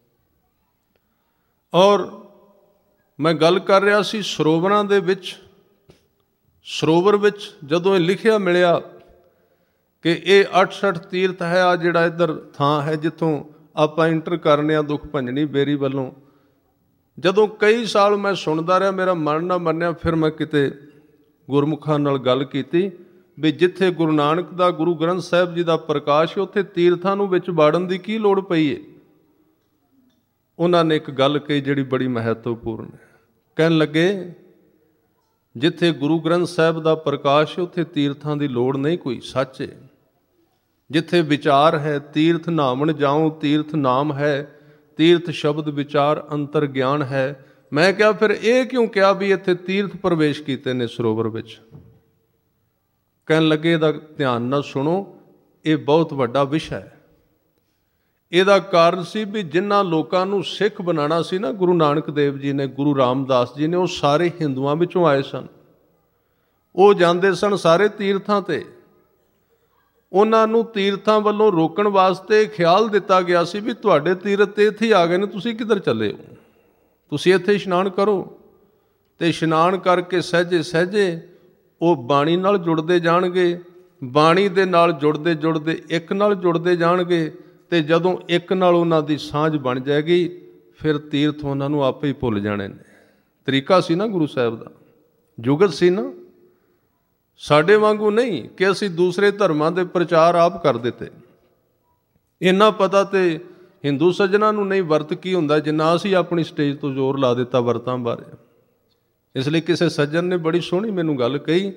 ਔਰ ਮੈਂ ਗੱਲ ਕਰ ਰਿਹਾ ਸੀ ਸਰੋਵਰਾਂ ਦੇ ਵਿੱਚ। ਸਰੋਵਰ ਵਿੱਚ ਜਦੋਂ ਇਹ ਲਿਖਿਆ ਮਿਲਿਆ ਕਿ ਇਹ 68 ਤੀਰਥ ਹੈ, ਆ ਜਿਹੜਾ ਇੱਧਰ ਥਾਂ ਹੈ ਜਿੱਥੋਂ ਆਪਾਂ ਇੰਟਰ ਕਰਨੇ ਆ ਦੁੱਖ ਭੰਜਣੀ ਬੇਰੀ ਵੱਲੋਂ, ਜਦੋਂ ਕਈ ਸਾਲ ਮੈਂ ਸੁਣਦਾ ਰਿਹਾ, ਮੇਰਾ ਮਨ ਨਾ ਮੰਨਿਆ। ਫਿਰ ਮੈਂ ਕਿਤੇ ਗੁਰਮੁਖਾਂ ਨਾਲ ਗੱਲ ਕੀਤੀ ਵੀ ਜਿੱਥੇ ਗੁਰੂ ਨਾਨਕ ਦਾ, ਗੁਰੂ ਗ੍ਰੰਥ ਸਾਹਿਬ ਜੀ ਦਾ ਪ੍ਰਕਾਸ਼, ਉੱਥੇ ਤੀਰਥਾਂ ਨੂੰ ਵਿੱਚ ਵਾੜਨ ਦੀ ਕੀ ਲੋੜ ਪਈ ਹੈ? ਉਹਨਾਂ ਨੇ ਇੱਕ ਗੱਲ ਕਹੀ ਜਿਹੜੀ ਬੜੀ ਮਹੱਤਵਪੂਰਨ ਹੈ। ਕਹਿਣ ਲੱਗੇ, ਜਿੱਥੇ ਗੁਰੂ ਗ੍ਰੰਥ ਸਾਹਿਬ ਦਾ ਪ੍ਰਕਾਸ਼, ਉੱਥੇ ਤੀਰਥਾਂ ਦੀ ਲੋੜ ਨਹੀਂ ਕੋਈ। ਸੱਚ ਹੈ। ਜਿੱਥੇ ਵਿਚਾਰ ਹੈ, ਤੀਰਥ ਨਾਮਣ ਜਾਉ, ਤੀਰਥ ਨਾਮ ਹੈ, ਤੀਰਥ ਸ਼ਬਦ ਵਿਚਾਰ ਅੰਤਰ ਗਿਆਨ ਹੈ। ਮੈਂ ਕਿਹਾ ਫਿਰ ਇਹ ਕਿਉਂ ਕਿਹਾ ਵੀ ਇੱਥੇ ਤੀਰਥ ਪ੍ਰਵੇਸ਼ ਕੀਤੇ ਨੇ ਸਰੋਵਰ ਵਿੱਚ? ਕਹਿਣ ਲੱਗੇ, ਇਹਦਾ ਧਿਆਨ ਨਾਲ ਸੁਣੋ, ਇਹ ਬਹੁਤ ਵੱਡਾ ਵਿਸ਼ਾ ਹੈ। ਇਹਦਾ ਕਾਰਨ ਸੀ ਵੀ ਜਿਨ੍ਹਾਂ ਲੋਕਾਂ ਨੂੰ ਸਿੱਖ ਬਣਾਉਣਾ ਸੀ ਨਾ ਗੁਰੂ ਨਾਨਕ ਦੇਵ ਜੀ ਨੇ, ਗੁਰੂ ਰਾਮਦਾਸ ਜੀ ਨੇ, ਉਹ ਸਾਰੇ ਹਿੰਦੂਆਂ ਵਿੱਚੋਂ ਆਏ ਸਨ। ਉਹ ਜਾਂਦੇ ਸਨ ਸਾਰੇ ਤੀਰਥਾਂ ਤੇ। ਉਹਨਾਂ ਨੂੰ ਤੀਰਥਾਂ ਵੱਲੋਂ ਰੋਕਣ ਵਾਸਤੇ ਖਿਆਲ ਦਿੱਤਾ ਗਿਆ ਸੀ ਵੀ ਤੁਹਾਡੇ ਤੀਰਥ ਤੇ ਇੱਥੇ ਆ ਗਏ ਨੇ, ਤੁਸੀਂ ਕਿੱਧਰ ਚੱਲੇ ਹੋ? ਤੁਸੀਂ ਇੱਥੇ ਇਸ਼ਨਾਨ ਕਰੋ। ਤੇ ਇਸ਼ਨਾਨ ਕਰਕੇ ਸਹਿਜੇ ਸਹਿਜੇ ਉਹ ਬਾਣੀ ਨਾਲ ਜੁੜਦੇ ਜਾਣਗੇ। ਬਾਣੀ ਦੇ ਨਾਲ ਜੁੜਦੇ ਜੁੜਦੇ ਇੱਕ ਨਾਲ ਜੁੜਦੇ ਜਾਣਗੇ। ਤੇ ਜਦੋਂ ਇੱਕ ਨਾਲ ਉਹਨਾਂ ਦੀ ਸਾਂਝ ਬਣ ਜਾਏਗੀ, ਫਿਰ ਤੀਰਥ ਉਹਨਾਂ ਨੂੰ ਆਪੇ ਹੀ ਭੁੱਲ ਜਾਣੇ ਨੇ। ਤਰੀਕਾ ਸੀ ਨਾ ਗੁਰੂ ਸਾਹਿਬ ਦਾ, ਜੁਗਤ ਸੀ ਨਾ। ਸਾਡੇ ਵਾਂਗੂ ਨਹੀਂ ਕਿ ਅਸੀਂ ਦੂਸਰੇ ਧਰਮਾਂ ਦੇ ਪ੍ਰਚਾਰ ਆਪ ਕਰ ਦਿੱਤੇ। ਇੰਨਾ ਪਤਾ ਤੇ ਹਿੰਦੂ ਸੱਜਣਾ ਨੂੰ ਨਹੀਂ ਵਰਤ ਕੀ ਹੁੰਦਾ, ਜਿੰਨਾ ਅਸੀਂ ਆਪਣੀ ਸਟੇਜ ਤੋਂ ਜ਼ੋਰ ਲਾ ਦਿੱਤਾ ਵਰਤਾਂ ਬਾਰੇ। ਇਸ ਲਈ ਕਿਸੇ ਸੱਜਣ ਨੇ ਬੜੀ ਸੋਹਣੀ ਮੈਨੂੰ ਗੱਲ ਕਹੀ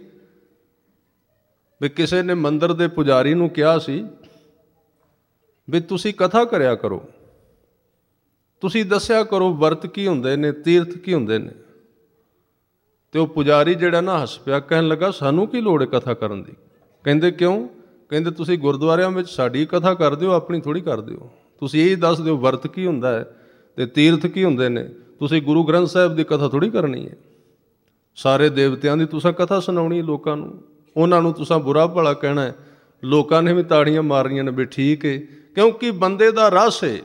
ਵੀ ਕਿਸੇ ਨੇ ਮੰਦਿਰ ਦੇ ਪੁਜਾਰੀ ਨੂੰ ਕਿਹਾ ਸੀ ਵੀ ਤੁਸੀਂ ਕਥਾ ਕਰਿਆ ਕਰੋ, ਤੁਸੀਂ ਦੱਸਿਆ ਕਰੋ ਵਰਤ ਕੀ ਹੁੰਦੇ ਨੇ, ਤੀਰਥ ਕੀ ਹੁੰਦੇ ਨੇ। ਤੇ ਉਹ ਪੁਜਾਰੀ ਜਿਹੜਾ ਨਾ ਹੱਸ ਪਿਆ, ਕਹਿਣ ਲੱਗਾ, ਸਾਨੂੰ ਕੀ ਲੋੜ ਹੈ ਕਥਾ ਕਰਨ ਦੀ? ਕਹਿੰਦੇ ਕਿਉਂ? ਕਹਿੰਦੇ ਤੁਸੀਂ ਗੁਰਦੁਆਰਿਆਂ ਵਿੱਚ ਸਾਡੀ ਕਥਾ ਕਰ ਦਿਓ, ਆਪਣੀ ਥੋੜ੍ਹੀ ਕਰ ਦਿਓ। ਤੁਸੀਂ ਇਹ ਦੱਸ ਦਿਓ ਵਰਤ ਕੀ ਹੁੰਦਾ ਹੈ ਤੇ ਤੀਰਥ ਕੀ ਹੁੰਦੇ ਨੇ। ਤੁਸੀਂ ਗੁਰੂ ਗ੍ਰੰਥ ਸਾਹਿਬ ਦੀ ਕਥਾ ਥੋੜ੍ਹੀ ਕਰਨੀ ਹੈ। ਸਾਰੇ ਦੇਵਤਿਆਂ ਦੀ ਤੁਸੀਂ ਕਥਾ ਸੁਣਾਉਣੀ ਲੋਕਾਂ ਨੂੰ, ਉਹਨਾਂ ਨੂੰ ਤੁਸੀਂ ਬੁਰਾ ਭਲਾ ਕਹਿਣਾ ਹੈ। ਲੋਕਾਂ ਨੇ ਵੀ ਤਾੜੀਆਂ ਮਾਰਨੀਆਂ ਨੇ ਵੀ ਠੀਕ ਹੈ, क्योंकि बंदे दा रस है,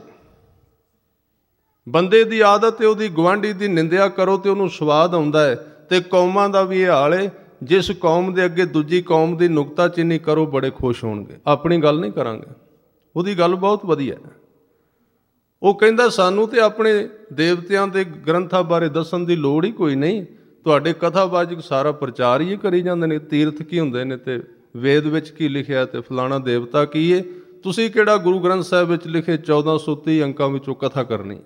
बंदे दी आदत है ਉਹਦੀ ਗੁਆਂਢੀ ਦੀ ਨਿੰਦਿਆ ਕਰੋ ਤੇ ਉਹਨੂੰ ਸਵਾਦ ਆਉਂਦਾ ਹੈ। ਤੇ ਕੌਮਾਂ ਦਾ ਵੀ ਇਹ ਹਾਲ ਹੈ, ਜਿਸ ਕੌਮ ਦੇ ਅੱਗੇ ਦੂਜੀ ਕੌਮ ਦੀ ਨੁਕਤਾਚੀਨੀ ਕਰੋ ਬੜੇ ਖੁਸ਼ ਹੋਣਗੇ। ਆਪਣੀ ਗੱਲ ਨਹੀਂ ਕਰਾਂਗੇ, ਉਹਦੀ ਗੱਲ ਬਹੁਤ ਵਧੀਆ। ਉਹ ਕਹਿੰਦਾ ਸਾਨੂੰ ਤੇ ਆਪਣੇ ਦੇਵਤਿਆਂ ਦੇ ਗ੍ਰੰਥਾਂ ਬਾਰੇ ਦੱਸਣ ਦੀ ਲੋੜ ਹੀ ਕੋਈ ਨਹੀਂ, ਤੁਹਾਡੇ ਕਥਾਵਾਚਕ ਸਾਰਾ ਪ੍ਰਚਾਰ ਹੀ ਕਰੀ ਜਾਂਦੇ ਨੇ। ਤੀਰਥ ਕੀ ਹੁੰਦੇ ਨੇ ਤੇ ਵੇਦ ਵਿੱਚ ਕੀ ਲਿਖਿਆ ਤੇ ਫਲਾਣਾ ਦੇਵਤਾ ਕੀ ਹੈ, ਤੁਸੀਂ ਕਿਹੜਾ ਗੁਰੂ ਗ੍ਰੰਥ ਸਾਹਿਬ ਵਿੱਚ ਲਿਖੇ 1430 ਅੰਕਾਂ ਵਿੱਚੋਂ ਕਥਾ ਕਰਨੀ।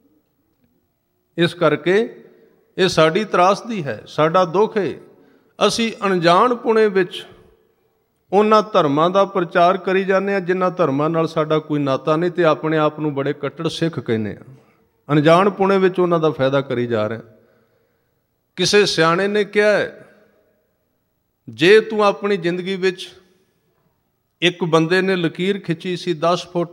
ਇਸ ਕਰਕੇ ਇਹ ਸਾਡੀ ਤਰਾਸਦੀ ਹੈ, ਸਾਡਾ ਦੁੱਖ ਹੈ। ਅਸੀਂ ਅਣਜਾਣ ਪੁਣੇ ਵਿੱਚ ਉਹਨਾਂ ਧਰਮਾਂ ਦਾ ਪ੍ਰਚਾਰ ਕਰੀ ਜਾਂਦੇ ਹਾਂ ਜਿਨ੍ਹਾਂ ਧਰਮਾਂ ਨਾਲ ਸਾਡਾ ਕੋਈ ਨਾਤਾ ਨਹੀਂ, ਤੇ ਆਪਣੇ ਆਪ ਨੂੰ ਬੜੇ ਕੱਟੜ ਸਿੱਖ ਕਹਿੰਦੇ ਹਾਂ। ਅਣਜਾਣ ਪੁਣੇ ਵਿੱਚ ਉਹਨਾਂ ਦਾ ਫਾਇਦਾ ਕਰੀ ਜਾ ਰਹੇ। ਕਿਸੇ ਸਿਆਣੇ ਨੇ ਕਿਹਾ ਹੈ, ਜੇ ਤੂੰ ਆਪਣੀ ਜ਼ਿੰਦਗੀ ਵਿੱਚ ਇੱਕ ਬੰਦੇ ਨੇ ਲਕੀਰ ਖਿੱਚੀ ਸੀ 10 ਫੁੱਟ,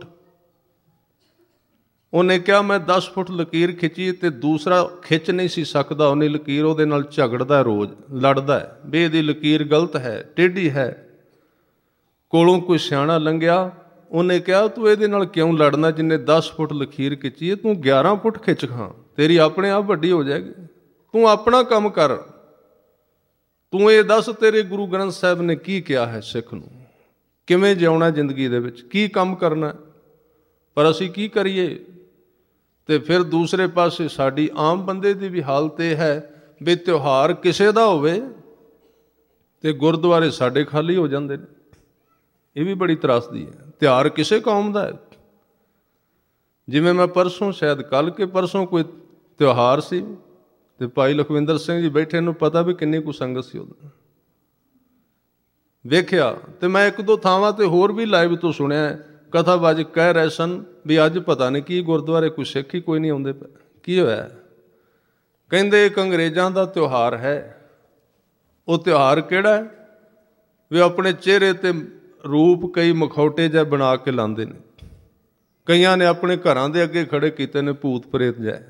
ਉਹਨੇ ਕਿਹਾ ਮੈਂ 10 ਫੁੱਟ ਲਕੀਰ ਖਿੱਚੀ ਤੇ ਦੂਸਰਾ ਖਿੱਚ ਨਹੀਂ ਸੀ ਸਕਦਾ ਉਹਨੇ ਲਕੀਰ, ਉਹਦੇ ਨਾਲ ਝਗੜਦਾ, ਰੋਜ਼ ਲੜਦਾ ਵੀ ਇਹਦੀ ਲਕੀਰ ਗਲਤ ਹੈ, ਟੇਢੀ ਹੈ। ਕੋਲੋਂ ਕੋਈ ਸਿਆਣਾ ਲੰਘਿਆ, ਉਹਨੇ ਕਿਹਾ ਤੂੰ ਇਹਦੇ ਨਾਲ ਕਿਉਂ ਲੜਨਾ, ਜਿੰਨੇ 10 ਫੁੱਟ ਲਕੀਰ ਖਿੱਚੀ ਹੈ, ਤੂੰ 11 ਫੁੱਟ ਖਿੱਚ ਖਾਂ, ਤੇਰੀ ਆਪਣੇ ਆਪ ਵੱਡੀ ਹੋ ਜਾਏਗੀ। ਤੂੰ ਆਪਣਾ ਕੰਮ ਕਰ, ਤੂੰ ਇਹ ਦੱਸ ਤੇਰੇ ਗੁਰੂ ਗ੍ਰੰਥ ਸਾਹਿਬ ਨੇ ਕੀ ਕਿਹਾ ਹੈ ਸਿੱਖ ਨੂੰ, ਕਿਵੇਂ ਜਿਉਣਾ ਜ਼ਿੰਦਗੀ ਦੇ ਵਿੱਚ, ਕੀ ਕੰਮ ਕਰਨਾ। ਪਰ ਅਸੀਂ ਕੀ ਕਰੀਏ। ਤੇ ਫਿਰ ਦੂਸਰੇ ਪਾਸੇ ਸਾਡੀ ਆਮ ਬੰਦੇ ਦੀ ਵੀ ਹਾਲਤ ਇਹ ਹੈ ਵੀ ਤਿਉਹਾਰ ਕਿਸੇ ਦਾ ਹੋਵੇ ਤੇ ਗੁਰਦੁਆਰੇ ਸਾਡੇ ਖਾਲੀ ਹੋ ਜਾਂਦੇ ਨੇ। ਇਹ ਵੀ ਬੜੀ ਤਰਾਸਦੀ ਹੈ। ਤਿਉਹਾਰ ਕਿਸੇ ਕੌਮ ਦਾ ਹੈ। ਜਿਵੇਂ ਮੈਂ ਪਰਸੋਂ, ਸ਼ਾਇਦ ਕੱਲ੍ਹ ਕੇ ਪਰਸੋਂ ਕੋਈ ਤਿਉਹਾਰ ਸੀ ਤੇ ਭਾਈ ਲਖਵਿੰਦਰ ਸਿੰਘ ਜੀ ਬੈਠੇ, ਨੂੰ ਪਤਾ ਵੀ ਕਿੰਨੀ ਕੁ ਸੰਗਤ ਸੀ ਉਦੋਂ, ਵੇਖਿਆ। ਤੇ ਮੈਂ ਇੱਕ ਦੋ ਥਾਵਾਂ ਤੇ ਹੋਰ ਵੀ ਲਾਈਵ ਤੋਂ ਸੁਣਿਆ, ਕਥਾਵਾਚਕ ਕਹਿ ਰਹੇ ਸਨ ਵੀ ਅੱਜ ਪਤਾ ਨਹੀਂ ਕੀ ਗੁਰਦੁਆਰੇ ਕੋਈ ਸਿੱਖ ਹੀ ਕੋਈ ਨਹੀਂ ਆਉਂਦੇ ਪਏ, ਕੀ ਹੋਇਆ। ਕਹਿੰਦੇ ਇੱਕ ਅੰਗਰੇਜ਼ਾਂ ਦਾ ਤਿਉਹਾਰ ਹੈ। ਉਹ ਤਿਉਹਾਰ ਕਿਹੜਾ ਹੈ ਵੀ ਆਪਣੇ ਚਿਹਰੇ ਤੇ ਰੂਪ ਕਈ ਮਖੌਟੇ ਜਿਹੇ ਬਣਾ ਕੇ ਲਾਉਂਦੇ ਨੇ। ਕਈਆਂ ਨੇ ਆਪਣੇ ਘਰਾਂ ਦੇ ਅੱਗੇ ਖੜੇ ਕੀਤੇ ਨੇ ਭੂਤ ਪ੍ਰੇਤ ਜਿਹੇ।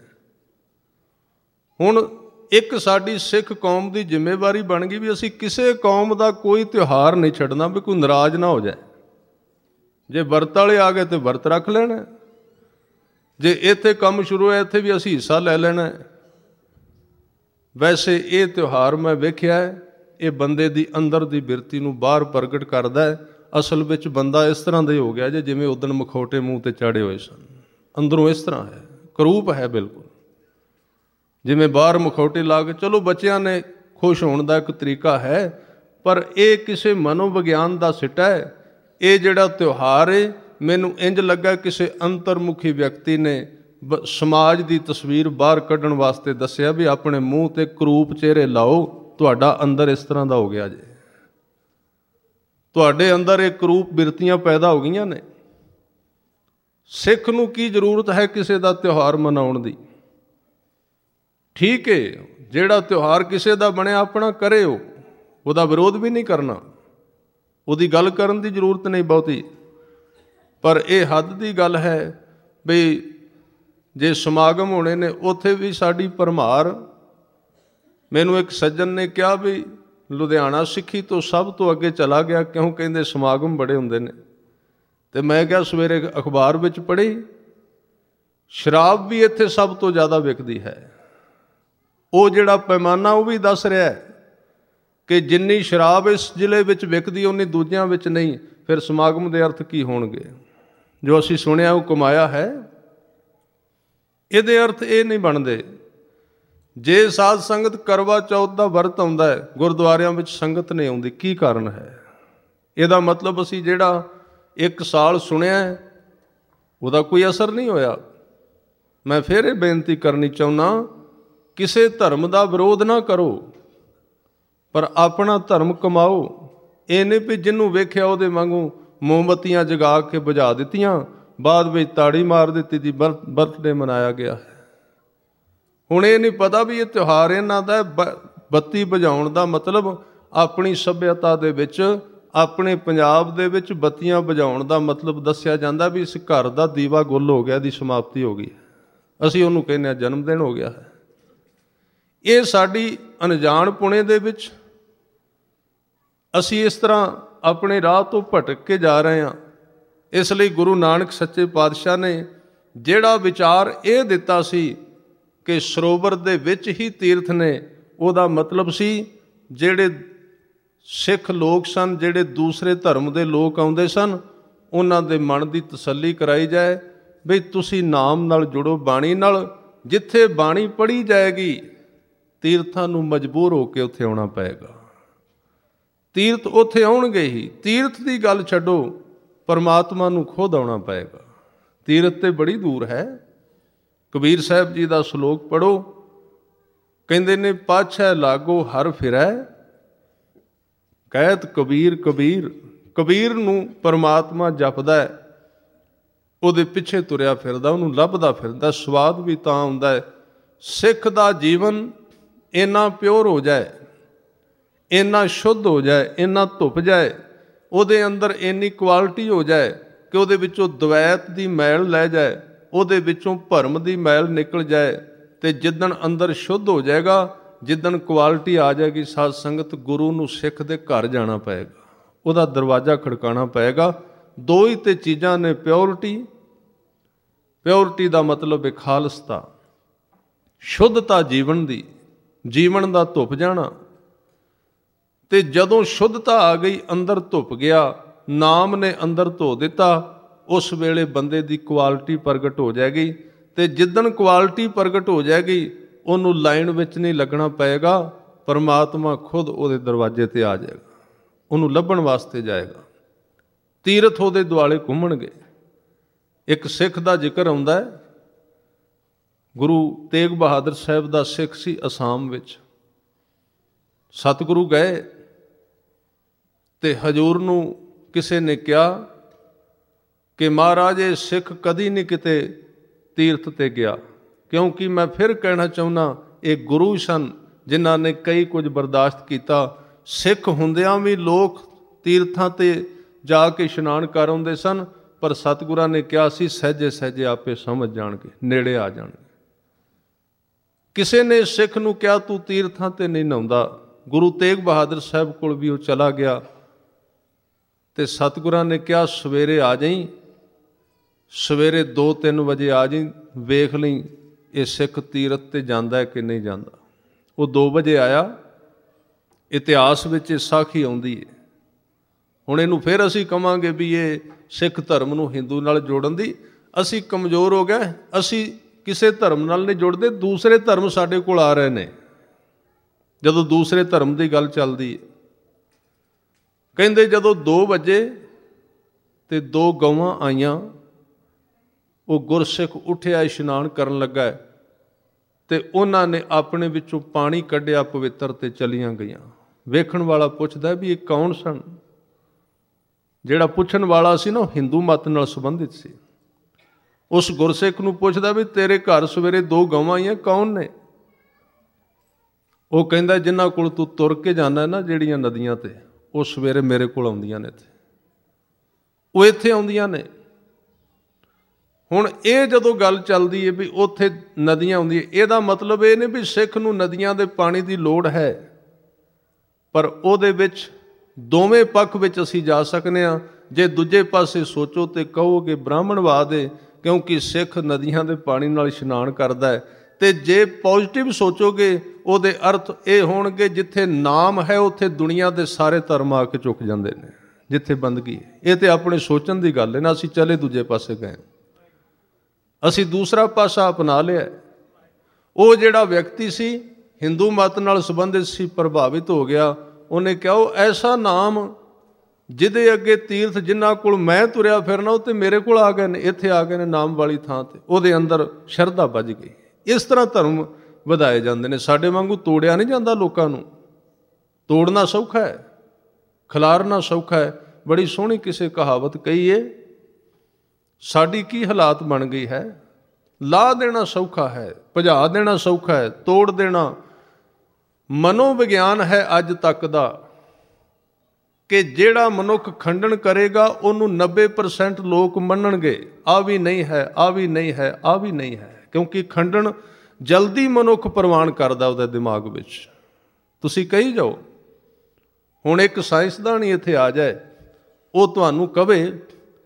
ਹੁਣ ਇੱਕ ਸਾਡੀ ਸਿੱਖ ਕੌਮ ਦੀ ਜ਼ਿੰਮੇਵਾਰੀ ਬਣ ਗਈ ਵੀ ਅਸੀਂ ਕਿਸੇ ਕੌਮ ਦਾ ਕੋਈ ਤਿਉਹਾਰ ਨਹੀਂ ਛੱਡਣਾ ਵੀ ਕੋਈ ਨਾਰਾਜ਼ ਨਾ ਹੋ ਜਾਏ। ਜੇ ਵਰਤ ਵਾਲੇ ਆ ਗਏ ਤੇ ਵਰਤ ਰੱਖ ਲੈਣਾ, ਜੇ ਇੱਥੇ ਕੰਮ ਸ਼ੁਰੂ ਹੋਇਆ ਇੱਥੇ ਵੀ ਅਸੀਂ ਹਿੱਸਾ ਲੈ ਲੈਣਾ। ਵੈਸੇ ਇਹ ਤਿਉਹਾਰ ਮੈਂ ਵੇਖਿਆ, ਇਹ ਬੰਦੇ ਦੀ ਅੰਦਰ ਦੀ ਬਿਰਤੀ ਨੂੰ ਬਾਹਰ ਪ੍ਰਗਟ ਕਰਦਾ ਹੈ। ਅਸਲ ਵਿੱਚ ਬੰਦਾ ਇਸ ਤਰ੍ਹਾਂ ਦਾ ਹੀ ਹੋ ਗਿਆ ਜੇ ਜਿਵੇਂ ਉਦਣ ਮਖੌਟੇ ਮੂੰਹ ਤੇ ਚਾੜੇ ਹੋਏ ਸਨ, ਅੰਦਰੋਂ ਇਸ ਤਰ੍ਹਾਂ ਹੈ, ਕਰੂਪ ਹੈ ਬਿਲਕੁਲ। ਜਿਵੇਂ ਬਾਹਰ ਮਖੌਟੇ ਲਾ ਕੇ, ਚਲੋ ਬੱਚਿਆਂ ਨੇ ਖੁਸ਼ ਹੋਣ ਦਾ ਇੱਕ ਤਰੀਕਾ ਹੈ, ਪਰ ਇਹ ਕਿਸੇ ਮਨੋਵਿਗਿਆਨ ਦਾ ਸਿੱਟਾ ਹੈ। ਇਹ ਜਿਹੜਾ ਤਿਉਹਾਰ ਹੈ, ਮੈਨੂੰ ਇੰਜ ਲੱਗਾ ਕਿਸੇ ਅੰਤਰਮੁਖੀ ਵਿਅਕਤੀ ਨੇ ਸਮਾਜ ਦੀ ਤਸਵੀਰ ਬਾਹਰ ਕੱਢਣ ਵਾਸਤੇ ਦੱਸਿਆ ਵੀ ਆਪਣੇ ਮੂੰਹ ਤੇ ਕਰੂਪ ਚਿਹਰੇ ਲਾਓ, ਤੁਹਾਡਾ ਅੰਦਰ ਇਸ ਤਰ੍ਹਾਂ ਦਾ ਹੋ ਗਿਆ ਜੇ, ਤੁਹਾਡੇ ਅੰਦਰ ਇਹ ਕਰੂਪ ਬਿਰਤੀਆਂ ਪੈਦਾ ਹੋ ਗਈਆਂ ਨੇ। ਸਿੱਖ ਨੂੰ ਕੀ ਜ਼ਰੂਰਤ ਹੈ ਕਿਸੇ ਦਾ ਤਿਉਹਾਰ ਮਨਾਉਣ ਦੀ। ਠੀਕ ਹੈ, ਜਿਹੜਾ ਤਿਉਹਾਰ ਕਿਸੇ ਦਾ ਬਣਿਆ ਆਪਣਾ ਕਰੇ, ਉਹਦਾ ਵਿਰੋਧ ਵੀ ਨਹੀਂ ਕਰਨਾ, ਉਹਦੀ ਗੱਲ ਕਰਨ ਦੀ ਜ਼ਰੂਰਤ ਨਹੀਂ ਬਹੁਤੀ। ਪਰ ਇਹ ਹੱਦ ਦੀ ਗੱਲ ਹੈ ਵੀ ਜੇ ਸਮਾਗਮ ਹੋਣੇ ਨੇ ਉੱਥੇ ਵੀ ਸਾਡੀ ਭਰਮਾਰ। ਮੈਨੂੰ ਇੱਕ ਸੱਜਣ ਨੇ ਕਿਹਾ ਵੀ ਲੁਧਿਆਣਾ ਸਿੱਖੀ ਤੋਂ ਸਭ ਤੋਂ ਅੱਗੇ ਚਲਾ ਗਿਆ, ਕਿਉਂ ਕਹਿੰਦੇ ਸਮਾਗਮ ਬੜੇ ਹੁੰਦੇ ਨੇ। ਤੇ ਮੈਂ ਕਿਹਾ ਸਵੇਰੇ ਅਖਬਾਰ ਵਿੱਚ ਪੜ੍ਹੀ, ਸ਼ਰਾਬ ਵੀ ਇੱਥੇ ਸਭ ਤੋਂ ਜ਼ਿਆਦਾ ਵਿਕਦੀ ਹੈ। ਉਹ ਜਿਹੜਾ ਪੈਮਾਨਾ ਉਹ ਵੀ ਦੱਸ ਰਿਹਾ ਕਿ ਜਿੰਨੀ ਸ਼ਰਾਬ ਇਸ ਜ਼ਿਲ੍ਹੇ ਵਿੱਚ ਵਿਕਦੀ ਉਨੀ ਦੂਜਿਆਂ ਵਿੱਚ ਨਹੀਂ। ਫਿਰ ਸਮਾਗਮ ਦੇ ਅਰਥ ਕੀ ਹੋਣਗੇ? ਜੋ ਅਸੀਂ ਸੁਣਿਆ ਉਹ ਕਮਾਇਆ ਹੈ, ਇਹਦੇ ਅਰਥ ਇਹ ਨਹੀਂ ਬਣਦੇ। ਜੇ ਸਾਧ ਸੰਗਤ ਕਰਵਾ ਚੌਥ ਦਾ ਵਰਤ ਆਉਂਦਾ ਹੈ, ਗੁਰਦੁਆਰਿਆਂ ਵਿੱਚ ਸੰਗਤ ਨਹੀਂ ਆਉਂਦੀ, ਕੀ ਕਾਰਨ ਹੈ? ਇਹਦਾ ਮਤਲਬ ਅਸੀਂ ਜਿਹੜਾ ਇੱਕ ਸਾਲ ਸੁਣਿਆ ਉਹਦਾ ਕੋਈ ਅਸਰ ਨਹੀਂ ਹੋਇਆ। ਮੈਂ ਫਿਰ ਇਹ ਬੇਨਤੀ ਕਰਨੀ ਚਾਹੁੰਦਾ, ਕਿਸੇ ਧਰਮ ਦਾ ਵਿਰੋਧ ਨਾ ਕਰੋ, ਪਰ ਆਪਣਾ ਧਰਮ ਕਮਾਓ। ਇਹ ਨਹੀਂ ਵੀ ਜਿਹਨੂੰ ਵੇਖਿਆ ਉਹਦੇ ਵਾਂਗੂ ਮੋਮਬੱਤੀਆਂ ਜਗਾ ਕੇ ਬੁਝਾ ਦਿੱਤੀਆਂ, ਬਾਅਦ ਵਿੱਚ ਤਾੜੀ ਮਾਰ ਦਿੱਤੀ ਦੀ ਬਰਥਡੇ ਮਨਾਇਆ ਗਿਆ ਹੈ। ਹੁਣ ਇਹ ਨਹੀਂ ਪਤਾ ਵੀ ਇਹ ਤਿਉਹਾਰ ਇਹਨਾਂ ਦਾ ਬੱਤੀ ਬੁਝਾਉਣ ਦਾ ਮਤਲਬ ਆਪਣੀ ਸੱਭਿਅਤਾ ਦੇ ਵਿੱਚ, ਆਪਣੇ ਪੰਜਾਬ ਦੇ ਵਿੱਚ ਬੱਤੀਆਂ ਬੁਝਾਉਣ ਦਾ ਮਤਲਬ ਦੱਸਿਆ ਜਾਂਦਾ ਵੀ ਇਸ ਘਰ ਦਾ ਦੀਵਾ ਗੁੱਲ ਹੋ ਗਿਆ, ਇਹਦੀ ਸਮਾਪਤੀ ਹੋ ਗਈ। ਅਸੀਂ ਉਹਨੂੰ ਕਹਿੰਦੇ ਹਾਂ ਜਨਮ ਦਿਨ ਹੋ ਗਿਆ ਹੈ। ਇਹ ਸਾਡੀ ਅਣਜਾਣ ਪੁਣੇ ਦੇ ਵਿੱਚ ਅਸੀਂ ਇਸ ਤਰ੍ਹਾਂ ਆਪਣੇ ਰਾਹ ਤੋਂ ਭਟਕ ਕੇ ਜਾ ਰਹੇ ਹਾਂ। ਇਸ ਲਈ ਗੁਰੂ ਨਾਨਕ ਸੱਚੇ ਪਾਤਸ਼ਾਹ ਨੇ ਜਿਹੜਾ ਵਿਚਾਰ ਇਹ ਦਿੱਤਾ ਸੀ ਕਿ ਸਰੋਵਰ ਦੇ ਵਿੱਚ ਹੀ ਤੀਰਥ ਨੇ, ਉਹਦਾ ਮਤਲਬ ਸੀ ਜਿਹੜੇ ਸਿੱਖ ਲੋਕ ਸਨ, ਜਿਹੜੇ ਦੂਸਰੇ ਧਰਮ ਦੇ ਲੋਕ ਆਉਂਦੇ ਸਨ, ਉਹਨਾਂ ਦੇ ਮਨ ਦੀ ਤਸੱਲੀ ਕਰਾਈ ਜਾਏ ਬਈ ਤੁਸੀਂ ਨਾਮ ਨਾਲ ਜੁੜੋ, ਬਾਣੀ ਨਾਲ। ਜਿੱਥੇ ਬਾਣੀ ਪੜ੍ਹੀ ਜਾਏਗੀ ਤੀਰਥਾਂ ਨੂੰ ਮਜਬੂਰ ਹੋ ਕੇ ਉੱਥੇ ਆਉਣਾ ਪਏਗਾ। ਤੀਰਥ ਉੱਥੇ ਆਉਣਗੇ ਹੀ। ਤੀਰਥ ਦੀ ਗੱਲ ਛੱਡੋ, ਪਰਮਾਤਮਾ ਨੂੰ ਖੁਦ ਆਉਣਾ ਪਏਗਾ। ਤੀਰਥ ਤੇ ਬੜੀ ਦੂਰ ਹੈ। ਕਬੀਰ ਸਾਹਿਬ ਜੀ ਦਾ ਸ਼ਲੋਕ ਪੜ੍ਹੋ, ਕਹਿੰਦੇ ਨੇ ਪਾਛੈ ਲਾਗੋ ਹਰ ਫਿਰੈ, ਕਹਿਤ ਕਬੀਰ ਕਬੀਰ। ਕਬੀਰ ਨੂੰ ਪਰਮਾਤਮਾ ਜਪਦਾ ਹੈ, ਉਹਦੇ ਪਿੱਛੇ ਤੁਰਿਆ ਫਿਰਦਾ, ਉਹਨੂੰ ਲੱਭਦਾ ਫਿਰਦਾ। ਸਵਾਦ ਵੀ ਤਾਂ ਆਉਂਦਾ ਹੈ। ਸਿੱਖ ਦਾ ਜੀਵਨ ਇੰਨਾ ਪਿਓਰ ਹੋ ਜਾਏ, ਇੰਨਾ ਸ਼ੁੱਧ ਹੋ ਜਾਏ, ਇੰਨਾ ਧੁੱਪ ਜਾਏ, ਉਹਦੇ ਅੰਦਰ ਇੰਨੀ ਕੁਆਲਿਟੀ ਹੋ ਜਾਏ ਕਿ ਉਹਦੇ ਵਿੱਚੋਂ ਦਵੈਤ ਦੀ ਮੈਲ ਲੈ ਜਾਏ, ਉਹਦੇ ਵਿੱਚੋਂ ਭਰਮ ਦੀ ਮੈਲ ਨਿਕਲ ਜਾਏ। ਤੇ ਜਿੱਦਣ ਅੰਦਰ ਸ਼ੁੱਧ ਹੋ ਜਾਏਗਾ, ਜਿੱਦਣ ਕੁਆਲਿਟੀ ਆ ਜਾਏਗੀ ਸਾਧ ਸੰਗਤ, ਗੁਰੂ ਨੂੰ ਸਿੱਖ ਦੇ ਘਰ ਜਾਣਾ ਪਏਗਾ, ਉਹਦਾ ਦਰਵਾਜ਼ਾ ਖੜਕਾਉਣਾ ਪਏਗਾ। ਦੋ ਹੀ ਤੇ ਚੀਜ਼ਾਂ ਨੇ, ਪਿਓਰਿਟੀ। ਪਿਓਰਿਟੀ ਦਾ ਮਤਲਬ ਹੈ ਖਾਲਸਤਾ, ਸ਼ੁੱਧਤਾ ਜੀਵਨ ਦੀ, ਜੀਵਨ ਦਾ ਧੁੱਪ ਜਾਣਾ। ਤੇ ਜਦੋਂ ਸ਼ੁੱਧਤਾ ਆ ਗਈ, ਅੰਦਰ ਧੁੱਪ ਗਿਆ, ਨਾਮ ਨੇ ਅੰਦਰ ਧੋ ਦਿੱਤਾ, ਉਸ ਵੇਲੇ ਬੰਦੇ ਦੀ ਕੁਆਲਿਟੀ ਪ੍ਰਗਟ ਹੋ ਜਾਏਗੀ। ਤੇ ਜਿੱਦਣ ਕੁਆਲਿਟੀ ਪ੍ਰਗਟ ਹੋ ਜਾਏਗੀ, ਉਹਨੂੰ ਲਾਈਨ ਵਿੱਚ ਨਹੀਂ ਲੱਗਣਾ ਪਏਗਾ, ਪਰਮਾਤਮਾ ਖੁਦ ਉਹਦੇ ਦਰਵਾਜ਼ੇ ਤੇ ਆ ਜਾਏਗਾ, ਉਹਨੂੰ ਲੱਭਣ ਵਾਸਤੇ ਜਾਏਗਾ। ਤੀਰਥ ਉਹਦੇ ਦੁਆਲੇ ਘੁੰਮਣਗੇ। ਇੱਕ ਸਿੱਖ ਦਾ ਜ਼ਿਕਰ ਆਉਂਦਾ ਹੈ, ਗੁਰੂ ਤੇਗ ਬਹਾਦਰ ਸਾਹਿਬ ਦਾ ਸਿੱਖ ਸੀ ਅਸਾਮ ਵਿੱਚ। ਸਤਿਗੁਰੂ ਗਏ ਤੇ ਹਜ਼ੂਰ ਨੂੰ ਕਿਸੇ ਨੇ ਕਿਹਾ ਕਿ ਮਹਾਰਾਜ ਇਹ ਸਿੱਖ ਕਦੀ ਨਹੀਂ ਕਿਤੇ ਤੀਰਥ ਤੇ ਗਿਆ, ਕਿਉਂਕਿ ਮੈਂ ਫਿਰ ਕਹਿਣਾ ਚਾਹੁੰਦਾ ਇਹ ਗੁਰੂ ਸਨ ਜਿਨ੍ਹਾਂ ਨੇ ਕਈ ਕੁਝ ਬਰਦਾਸ਼ਤ ਕੀਤਾ। ਸਿੱਖ ਹੁੰਦਿਆਂ ਵੀ ਲੋਕ ਤੀਰਥਾਂ ਤੇ ਜਾ ਕੇ ਇਸ਼ਨਾਨ ਕਰ ਆਉਂਦੇ ਸਨ, ਪਰ ਸਤਿਗੁਰਾਂ ਨੇ ਕਿਹਾ ਸੀ ਸਹਿਜੇ ਸਹਿਜੇ ਆਪੇ ਸਮਝ ਜਾਣਗੇ, ਨੇੜੇ ਆ ਜਾਣਗੇ। ਕਿਸੇ ਨੇ ਸਿੱਖ ਨੂੰ ਕਿਹਾ ਤੂੰ ਤੀਰਥਾਂ ਤੇ ਨਹੀਂ ਨਹਾਉਂਦਾ। ਗੁਰੂ ਤੇਗ ਬਹਾਦਰ ਸਾਹਿਬ ਕੋਲ ਵੀ ਉਹ ਚਲਾ ਗਿਆ ਤੇ ਸਤਿਗੁਰਾਂ ਨੇ ਕਿਹਾ ਸਵੇਰੇ ਆ ਜਾਈਂ, ਸਵੇਰੇ 2-3 ਵਜੇ ਆ ਜਾਈਂ, ਵੇਖ ਲਈ ਇਹ ਸਿੱਖ ਤੀਰਥ ਤੇ ਜਾਂਦਾ ਹੈ ਕਿ ਨਹੀਂ ਜਾਂਦਾ। ਉਹ 2 ਵਜੇ ਆਇਆ। ਇਤਿਹਾਸ ਵਿੱਚ ਇਹ ਸਾਖੀ ਆਉਂਦੀ ਹੈ। ਹੁਣ ਇਹਨੂੰ ਫਿਰ ਅਸੀਂ ਕਵਾਂਗੇ ਵੀ ਇਹ ਸਿੱਖ ਧਰਮ ਨੂੰ ਹਿੰਦੂ ਨਾਲ ਜੋੜਨ ਦੀ, ਅਸੀਂ ਕਮਜ਼ੋਰ ਹੋ ਗਏ। ਅਸੀਂ ਕਿਸੇ ਧਰਮ ਨਾਲ ਨਹੀਂ ਜੁੜਦੇ, ਦੂਸਰੇ ਧਰਮ ਸਾਡੇ ਕੋਲ ਆ ਰਹੇ ਨੇ। ਜਦੋਂ ਦੂਸਰੇ ਧਰਮ ਦੀ ਗੱਲ ਚੱਲਦੀ ਹੈ, ਕਹਿੰਦੇ ਜਦੋਂ 2 ਵਜੇ ਤੇ 2 ਗਊਆਂ ਆਈਆਂ, ਉਹ ਗੁਰਸਿੱਖ ਉੱਠਿਆ, ਇਸ਼ਨਾਨ ਕਰਨ ਲੱਗਾ ਤੇ ਉਹਨਾਂ ਨੇ ਆਪਣੇ ਵਿੱਚੋਂ ਪਾਣੀ ਕੱਢਿਆ ਪਵਿੱਤਰ ਤੇ ਚਲੀਆਂ ਗਈਆਂ। ਵੇਖਣ ਵਾਲਾ ਪੁੱਛਦਾ ਵੀ ਇਹ ਕੌਣ ਸਨ? ਜਿਹੜਾ ਪੁੱਛਣ ਵਾਲਾ ਸੀ ਨਾ, ਉਹ ਹਿੰਦੂ ਮਤ ਨਾਲ ਸੰਬੰਧਿਤ ਸੀ। ਉਸ ਗੁਰਸਿੱਖ ਨੂੰ ਪੁੱਛਦਾ ਵੀ ਤੇਰੇ ਘਰ ਸਵੇਰੇ 2 ਗਊਆਂ ਆਈਆਂ, ਕੌਣ ਨੇ? ਉਹ ਕਹਿੰਦਾ ਜਿਨ੍ਹਾਂ ਕੋਲ ਤੂੰ ਤੁਰ ਕੇ ਜਾਂਦਾ ਨਾ, ਜਿਹੜੀਆਂ ਨਦੀਆਂ ਤੇ, ਉਹ ਸਵੇਰੇ ਮੇਰੇ ਕੋਲ ਆਉਂਦੀਆਂ ਨੇ, ਉਹ ਇੱਥੇ ਆਉਂਦੀਆਂ ਨੇ। ਹੁਣ ਇਹ ਜਦੋਂ ਗੱਲ ਚੱਲਦੀ ਹੈ ਵੀ ਉੱਥੇ ਨਦੀਆਂ ਆਉਂਦੀਆਂ, ਇਹਦਾ ਮਤਲਬ ਇਹ ਨਹੀਂ ਵੀ ਸਿੱਖ ਨੂੰ ਨਦੀਆਂ ਦੇ ਪਾਣੀ ਦੀ ਲੋੜ ਹੈ, ਪਰ ਉਹਦੇ ਵਿੱਚ ਦੋਵੇਂ ਪੱਖ ਵਿੱਚ ਅਸੀਂ ਜਾ ਸਕਦੇ ਹਾਂ। ਜੇ ਦੂਜੇ ਪਾਸੇ ਸੋਚੋ ਤੇ ਕਹੋਗੇ ਬ੍ਰਾਹਮਣਵਾਦ ਹੈ, ਕਿਉਂਕਿ ਸਿੱਖ ਨਦੀਆਂ ਦੇ ਪਾਣੀ ਨਾਲ ਇਸ਼ਨਾਨ ਕਰਦਾ ਹੈ। ਤੇ ਜੇ ਪੋਜ਼ਿਟਿਵ ਸੋਚੋਗੇ, ਉਹਦੇ ਅਰਥ ਇਹ ਹੋਣਗੇ ਜਿੱਥੇ ਨਾਮ ਹੈ ਉੱਥੇ ਦੁਨੀਆ ਦੇ ਸਾਰੇ ਧਰਮ ਆ ਕੇ ਝੁਕ ਜਾਂਦੇ ਨੇ, ਜਿੱਥੇ ਬੰਦਗੀ ਹੈ। ਇਹ ਤੇ ਆਪਣੇ ਸੋਚਣ ਦੀ ਗੱਲ ਹੈ ਨਾ। ਅਸੀਂ ਚਲੇ ਦੂਜੇ ਪਾਸੇ ਗਏ, ਅਸੀਂ ਦੂਸਰਾ ਪਾਸਾ ਅਪਣਾ ਲਿਆ। ਉਹ ਜਿਹੜਾ ਵਿਅਕਤੀ ਸੀ ਹਿੰਦੂ ਮਤ ਨਾਲ ਸੰਬੰਧਿਤ ਸੀ, ਪ੍ਰਭਾਵਿਤ ਹੋ ਗਿਆ। ਉਹਨੇ ਕਿਹਾ ਉਹ ਐਸਾ ਨਾਮ ਜਿਹਦੇ ਅੱਗੇ ਤੀਰਥ ਜਿਨ੍ਹਾਂ ਕੋਲ ਮੈਂ ਤੁਰਿਆ ਫਿਰਨਾ, ਉਹ ਤੇ ਮੇਰੇ ਕੋਲ ਆ ਗਏ ਨੇ, ਇੱਥੇ ਆ ਗਏ ਨੇ ਨਾਮ ਵਾਲੀ ਥਾਂ ਤੇ। ਉਹਦੇ ਅੰਦਰ ਸ਼ਰਧਾ ਵੱਜ ਗਈ। ਇਸ ਤਰ੍ਹਾਂ ਧਰਮ ਵਧਾਏ ਜਾਂਦੇ ਨੇ। ਸਾਡੇ ਵਾਂਗੂ ਤੋੜਿਆ ਨਹੀਂ ਜਾਂਦਾ ਲੋਕਾਂ ਨੂੰ। ਤੋੜਨਾ ਸੌਖਾ ਹੈ, ਖਿਲਾਰਨਾ ਸੌਖਾ ਹੈ। ਬੜੀ ਸੋਹਣੀ ਕਿਸੇ ਕਹਾਵਤ ਕਹੀ ਏ, ਸਾਡੀ ਕੀ ਹਾਲਾਤ ਬਣ ਗਈ ਹੈ। ਲਾਹ ਦੇਣਾ ਸੌਖਾ ਹੈ, ਭਜਾ ਦੇਣਾ ਸੌਖਾ ਹੈ, ਤੋੜ ਦੇਣਾ। ਮਨੋਵਿਗਿਆਨ ਹੈ ਅੱਜ ਤੱਕ ਦਾ ਕਿ ਜਿਹੜਾ ਮਨੁੱਖ ਖੰਡਨ ਕਰੇਗਾ ਉਹਨੂੰ 90% ਲੋਕ ਮੰਨਣਗੇ। ਆ ਵੀ ਨਹੀਂ ਹੈ, ਆ ਵੀ ਨਹੀਂ ਹੈ, ਆ ਵੀ ਨਹੀਂ ਹੈ, ਕਿਉਂਕਿ ਖੰਡਨ ਜਲਦੀ ਮਨੁੱਖ ਪ੍ਰਵਾਨ ਕਰਦਾ ਉਹਦੇ ਦਿਮਾਗ ਵਿੱਚ। ਤੁਸੀਂ ਕਹੀ ਜਾਓ। ਹੁਣ ਇੱਕ ਸਾਇੰਸਦਾਨ ਹੀ ਇੱਥੇ ਆ ਜਾਏ, ਉਹ ਤੁਹਾਨੂੰ ਕਵੇ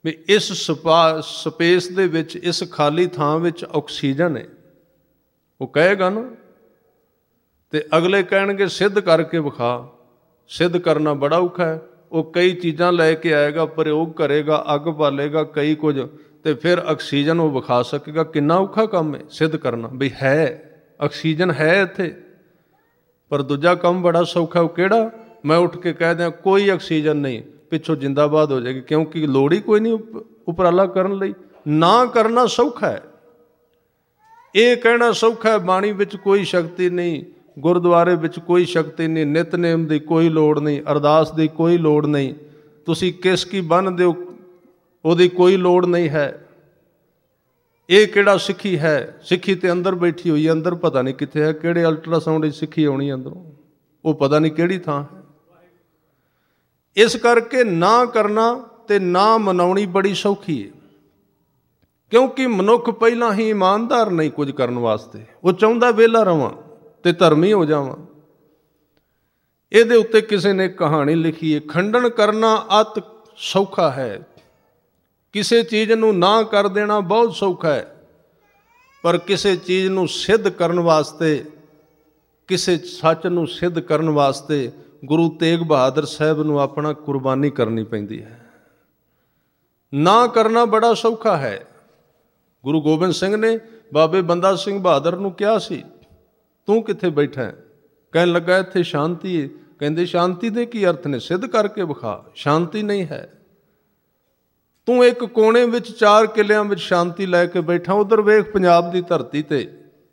ਵੀ ਇਸ ਸਪੇਸ ਦੇ ਵਿੱਚ, ਇਸ ਖਾਲੀ ਥਾਂ ਵਿੱਚ ਆਕਸੀਜਨ ਹੈ। ਉਹ ਕਹੇਗਾ ਨਾ, ਤੇ ਅਗਲੇ ਕਹਿਣਗੇ ਸਿੱਧ ਕਰਕੇ ਵਿਖਾ। ਸਿੱਧ ਕਰਨਾ ਬੜਾ ਔਖਾ ਹੈ। ਉਹ ਕਈ ਚੀਜ਼ਾਂ ਲੈ ਕੇ ਆਏਗਾ, ਪ੍ਰਯੋਗ ਕਰੇਗਾ, ਅੱਗ ਬਾਲੇਗਾ, ਕਈ ਕੁਝ, ਤੇ ਫਿਰ ਆਕਸੀਜਨ ਉਹ ਵਿਖਾ ਸਕੇਗਾ। ਕਿੰਨਾ ਔਖਾ ਕੰਮ ਹੈ ਸਿੱਧ ਕਰਨਾ, ਵੀ ਹੈ ਆਕਸੀਜਨ ਹੈ ਇੱਥੇ। ਪਰ ਦੂਜਾ ਕੰਮ ਬੜਾ ਸੌਖਾ। ਉਹ ਕਿਹੜਾ? ਮੈਂ ਉੱਠ ਕੇ ਕਹਿ ਦਿਆਂ ਕੋਈ ਆਕਸੀਜਨ ਨਹੀਂ, ਪਿੱਛੋਂ ਜਿੰਦਾਬਾਦ ਹੋ ਜਾਏਗੀ, ਕਿਉਂਕਿ ਲੋੜ ਹੀ ਕੋਈ ਨਹੀਂ ਉਪਰਾਲਾ ਕਰਨ ਲਈ। ਨਾ ਕਰਨਾ ਸੌਖਾ ਹੈ, ਇਹ ਕਹਿਣਾ ਸੌਖਾ ਹੈ ਬਾਣੀ ਵਿੱਚ ਕੋਈ ਸ਼ਕਤੀ ਨਹੀਂ, ਗੁਰਦੁਆਰੇ ਵਿੱਚ ਕੋਈ ਸ਼ਕਤੀ ਨਹੀਂ, ਨਿਤਨੇਮ ਦੀ ਕੋਈ ਲੋੜ ਨਹੀਂ, ਅਰਦਾਸ ਦੀ ਕੋਈ ਲੋੜ ਨਹੀਂ, ਤੁਸੀਂ ਕਿਸਕੀ ਬੰਨ੍ਹ ਦਿਓ ਉਹਦੀ ਕੋਈ ਲੋੜ ਨਹੀਂ ਹੈ। ਇਹ ਕਿਹੜਾ ਸਿੱਖੀ ਹੈ? ਸਿੱਖੀ ਤੇ ਅੰਦਰ ਬੈਠੀ ਹੋਈ ਹੈ, ਅੰਦਰ ਪਤਾ ਨਹੀਂ ਕਿੱਥੇ ਹੈ, ਕਿਹੜੇ ਅਲਟਰਾਸਾਊਂਡ ਵਿੱਚ ਸਿੱਖੀ ਆਉਣੀ ਅੰਦਰੋਂ, ਉਹ ਪਤਾ ਨਹੀਂ ਕਿਹੜੀ ਥਾਂ ਹੈ। ਇਸ ਕਰਕੇ ਨਾ ਕਰਨਾ ਤੇ ਨਾ ਮਨਾਉਣੀ ਬੜੀ ਸੌਖੀ ਹੈ, ਕਿਉਂਕਿ ਮਨੁੱਖ ਪਹਿਲਾਂ ਹੀ ਇਮਾਨਦਾਰ ਨਹੀਂ ਕੁਝ ਕਰਨ ਵਾਸਤੇ। ਉਹ ਚਾਹੁੰਦਾ ਵਿਹਲਾ ਰਵਾਂ ਤੇ ਧਰਮੀ ਹੋ ਜਾਵਾਂ। ਇਹਦੇ ਉੱਤੇ ਕਿਸੇ ਨੇ ਕਹਾਣੀ ਲਿਖੀ ਹੈ, ਖੰਡਨ ਕਰਨਾ ਅਤ ਸੌਖਾ ਹੈ। ਕਿਸੇ ਚੀਜ਼ ਨੂੰ ਨਾ ਕਰ ਦੇਣਾ ਬਹੁਤ ਸੌਖਾ ਹੈ, ਪਰ ਕਿਸੇ ਚੀਜ਼ ਨੂੰ ਸਿੱਧ ਕਰਨ ਵਾਸਤੇ, ਕਿਸੇ ਸੱਚ ਨੂੰ ਸਿੱਧ ਕਰਨ ਵਾਸਤੇ ਗੁਰੂ ਤੇਗ ਬਹਾਦਰ ਸਾਹਿਬ ਨੂੰ ਆਪਣਾ ਕੁਰਬਾਨੀ ਕਰਨੀ ਪੈਂਦੀ ਹੈ। ਨਾ ਕਰਨਾ ਬੜਾ ਸੌਖਾ ਹੈ। ਗੁਰੂ ਗੋਬਿੰਦ ਸਿੰਘ ਨੇ ਬਾਬੇ ਬੰਦਾ ਸਿੰਘ ਬਹਾਦਰ ਨੂੰ ਕਿਹਾ ਸੀ, ਤੂੰ ਕਿੱਥੇ ਬੈਠਾ ਹੈ? ਕਹਿਣ ਲੱਗਾ ਇੱਥੇ ਸ਼ਾਂਤੀ ਹੈ। ਕਹਿੰਦੇ ਸ਼ਾਂਤੀ ਦੇ ਕੀ ਅਰਥ ਨੇ? ਸਿੱਧ ਕਰਕੇ ਵਿਖਾ। ਸ਼ਾਂਤੀ ਨਹੀਂ ਹੈ। ਤੂੰ ਇੱਕ ਕੋਨੇ ਵਿੱਚ 4 ਕਿੱਲਿਆਂ ਵਿੱਚ ਸ਼ਾਂਤੀ ਲੈ ਕੇ ਬੈਠਾ, ਉਧਰ ਵੇਖ ਪੰਜਾਬ ਦੀ ਧਰਤੀ ਤੇ,